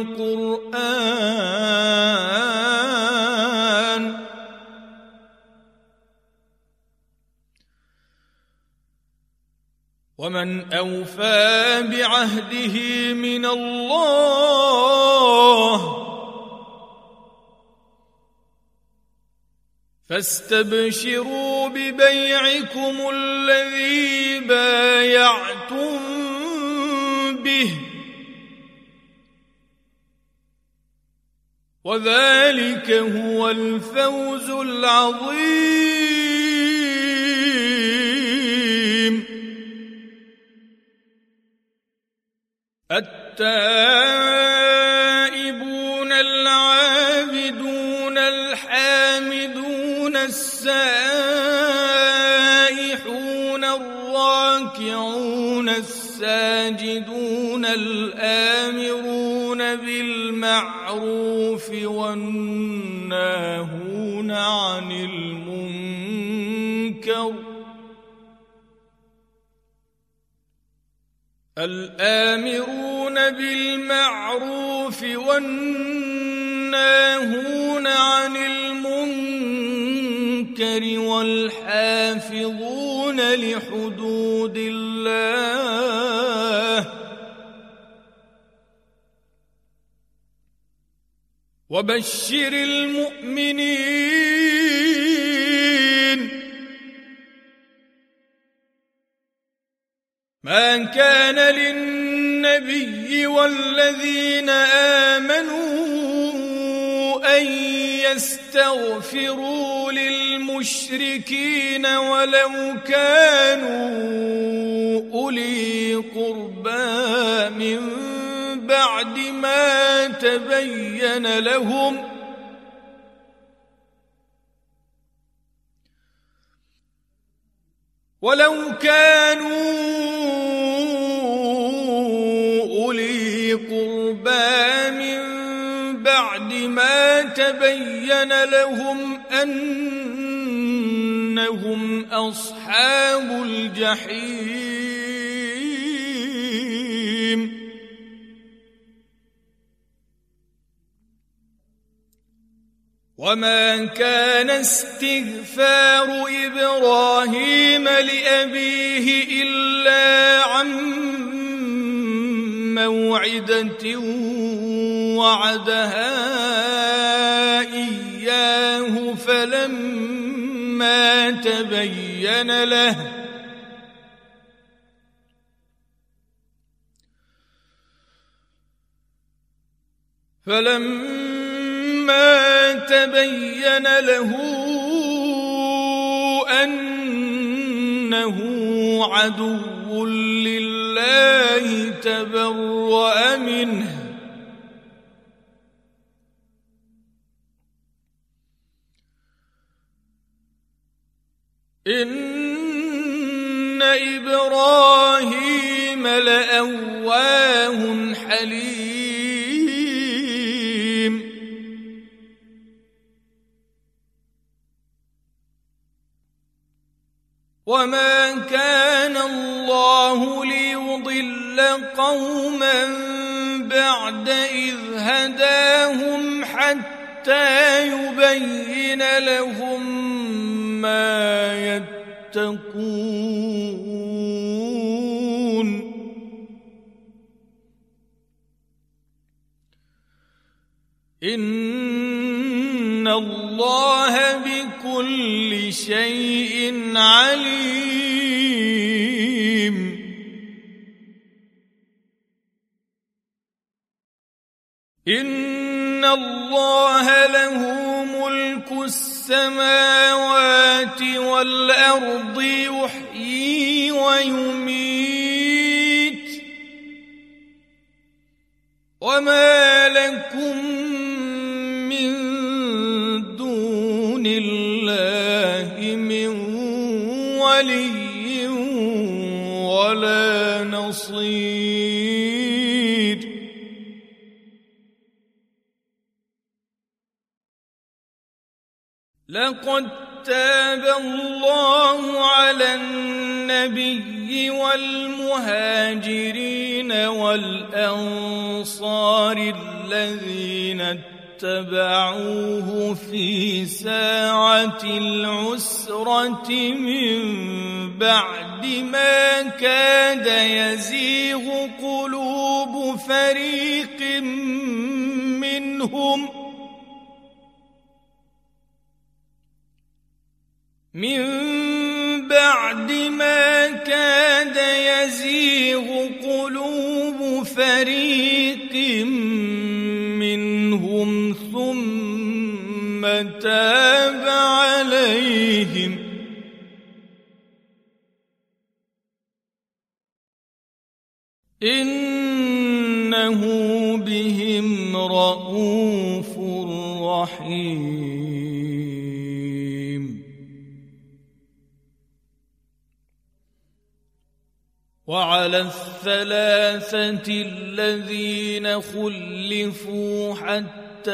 والقرآن ومن أوفى بعهده من الله فاستبشروا ببيعكم الذي بايعتم به وذلك هو الفوز العظيم التائبون العابدون الحامدون السائحون الراكعون الساجدون الآمرون بالمعروف والناهون عن المنكر الآمرون بالمعروف والناهون عن المنكر والحافظون لحدود الله وبشر المؤمنين ما كان للنبي والذين آمنوا أن يستغفروا للمشركين ولو كانوا أولي قربى من بعد ما تبين لهم ولو كانوا أولي قربى من بعد ما تبين لهم أنهم أصحاب الجحيم وما كان استغفار إبراهيم لأبيه إلا عن موعدة وعدها إياه فلما تبين له فلما تبين له أنه عدو لله تبرأ منه إن إبراهيم لأواه حليم وما كان الله ليضل قوما بعد إذ هداهم حتى يبين لهم ما يتقون إن الله بكل شيء عليم إن الله له ملك السماوات والأرض يحيي ويميت وما لكم من دون الله من ولي ولا نصير لقد تاب الله على النبي والمهاجرين والأنصار الذين اتبعوه في ساعة العسرة من بعد ما كاد يزيغ قلوب فريق منهم من بعد ما كاد يزيغ قلوب فريق منهم ثم تاب عليهم إنه بهم رءوف رحيم وعلى الثلاثة الذين خلفوا حتى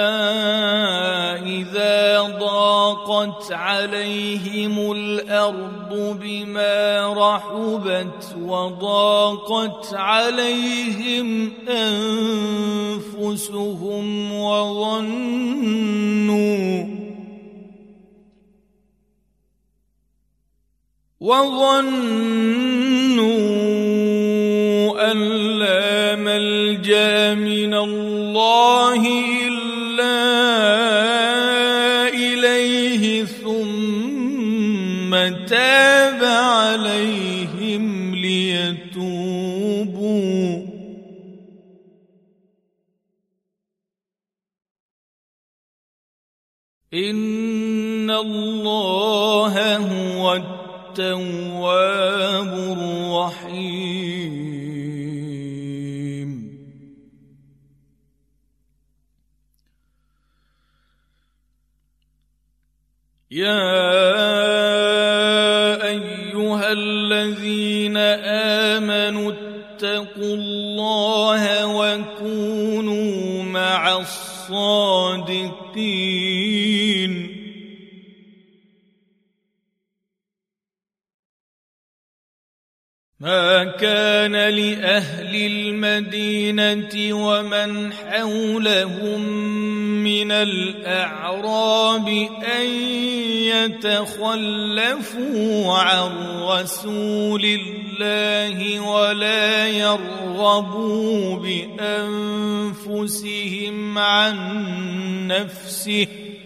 إذا ضاقت عليهم الأرض بما رحبت وضاقت عليهم أنفسهم وظنوا وظنوا أن لا ملجأ من الله إلا إليه ثم تاب عليهم ليتوبوا إن الله هو التواب الرحيم. يا أيها الذين آمنوا اتقوا الله وكونوا مع الصادقين. ما كان لأهل المدينة ومن حولهم من الأعراب أن يتخلفوا عن رسول الله ولا يرغبوا بأنفسهم عن نفسه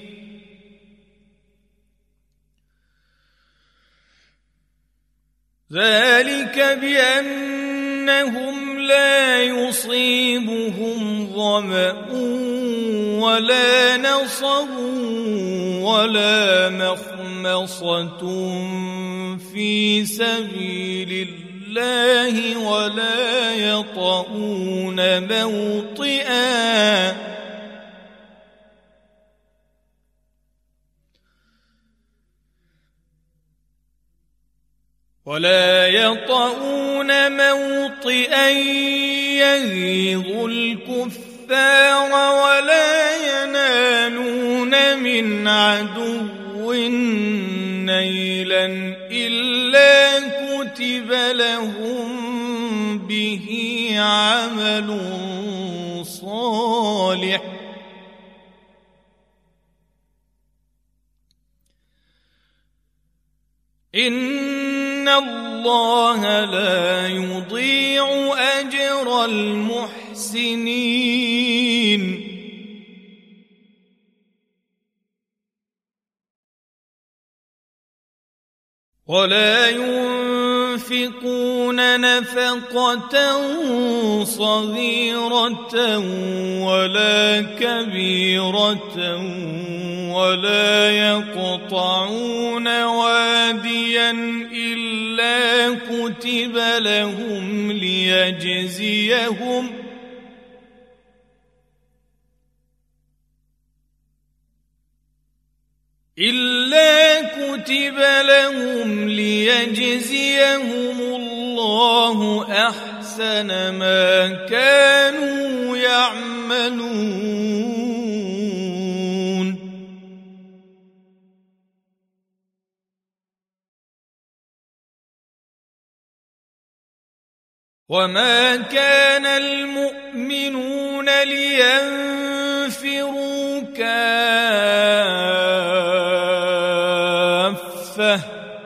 ذلك بأنهم لا يصيبهم ظمأ ولا نصب ولا مخمصة في سبيل الله ولا يطؤون موطئا ولا يطؤون موطئا يغيظ الكفار ولا ينالون من عدو نيلا إلا كتب لهم به عمل صالح إن الله لا يضيع أجر المحسنين. ولا ينفقون نفقة صغيرة ولا كبيرة ولا يقطعون واديا إلا كتب لهم ليجزيهم إلا كتب لهم ليجزيهم الله أحسن ما كانوا يعملون. وما كان المؤمنون لينفروا كافة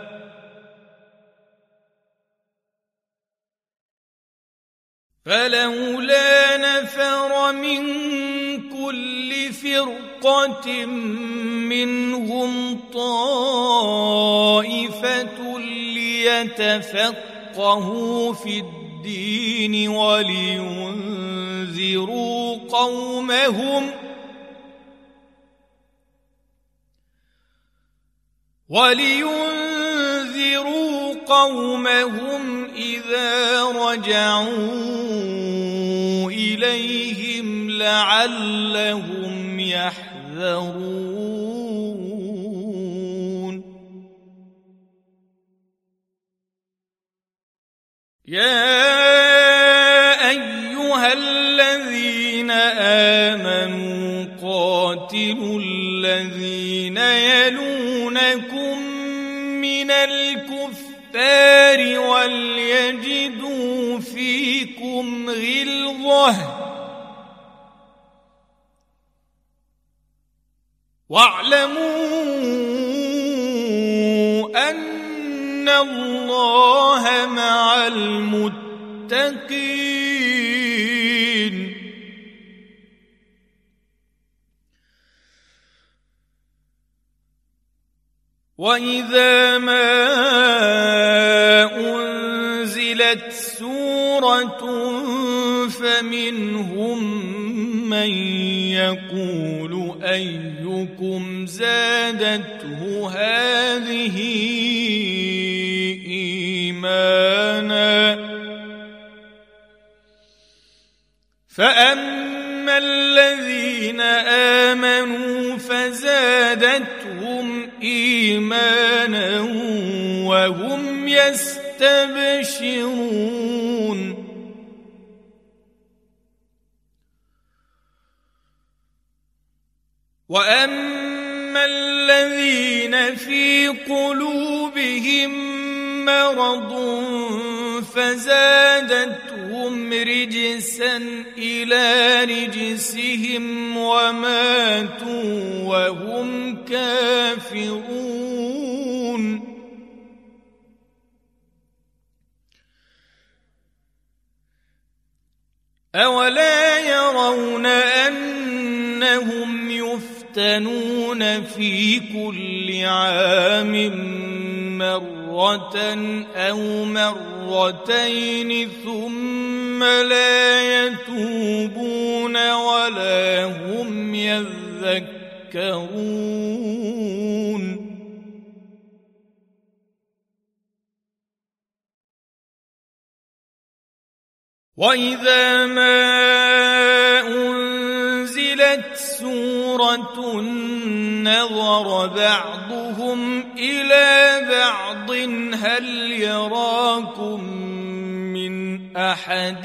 فلولا نفر من كل فرقة منهم طائفة ليتفقهوا في الدين ولينذروا قومهم ولينذروا قومهم إذا رجعوا إليهم لعلهم يحذرون. يا أيها الذين آمنوا قاتلوا الذين يلونكم من الكفار وليجدوا فيكم غلظة واعلموا أن الله مع المتقين. وإذا ما أنزلت سورة فمنهم من يقول أيكم زادته هذه إيمانا فأما الذين آمنوا فزادتهم إيمانا وهم يستبشرون وأما الذين في قلوبهم مرض فزادتهم رجسا إلى رجسهم وماتوا وهم كافرون أولا يرون أنهم يفتنون في كل عام مرة أو مرتين ثم لا يتوبون ولا هم يذكرون وإذا ما أنزلت سورة نظر بعضهم إلى بعض هل يراكم من أحد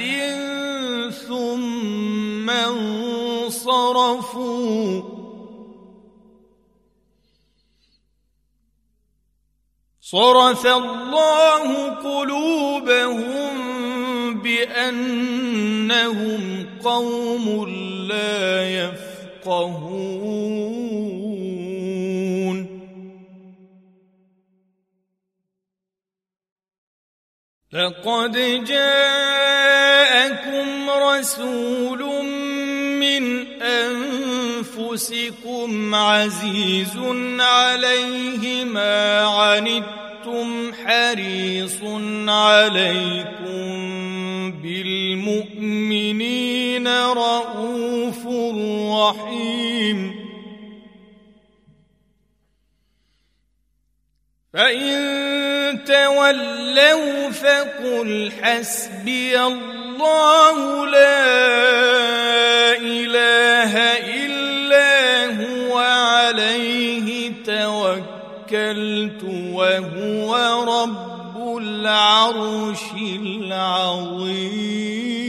ثم انصرفوا صرف الله قلوبهم بأنهم قوم لا يفقهون لقد جاءكم رسول من أنفسكم عزيز عليه ما عنتم حريص عليكم بالمؤمنين رؤوف رحيم فإن تولوا فقل حسبي الله لا إله إلا هو عليه توكلت وهو رب العرش العظيم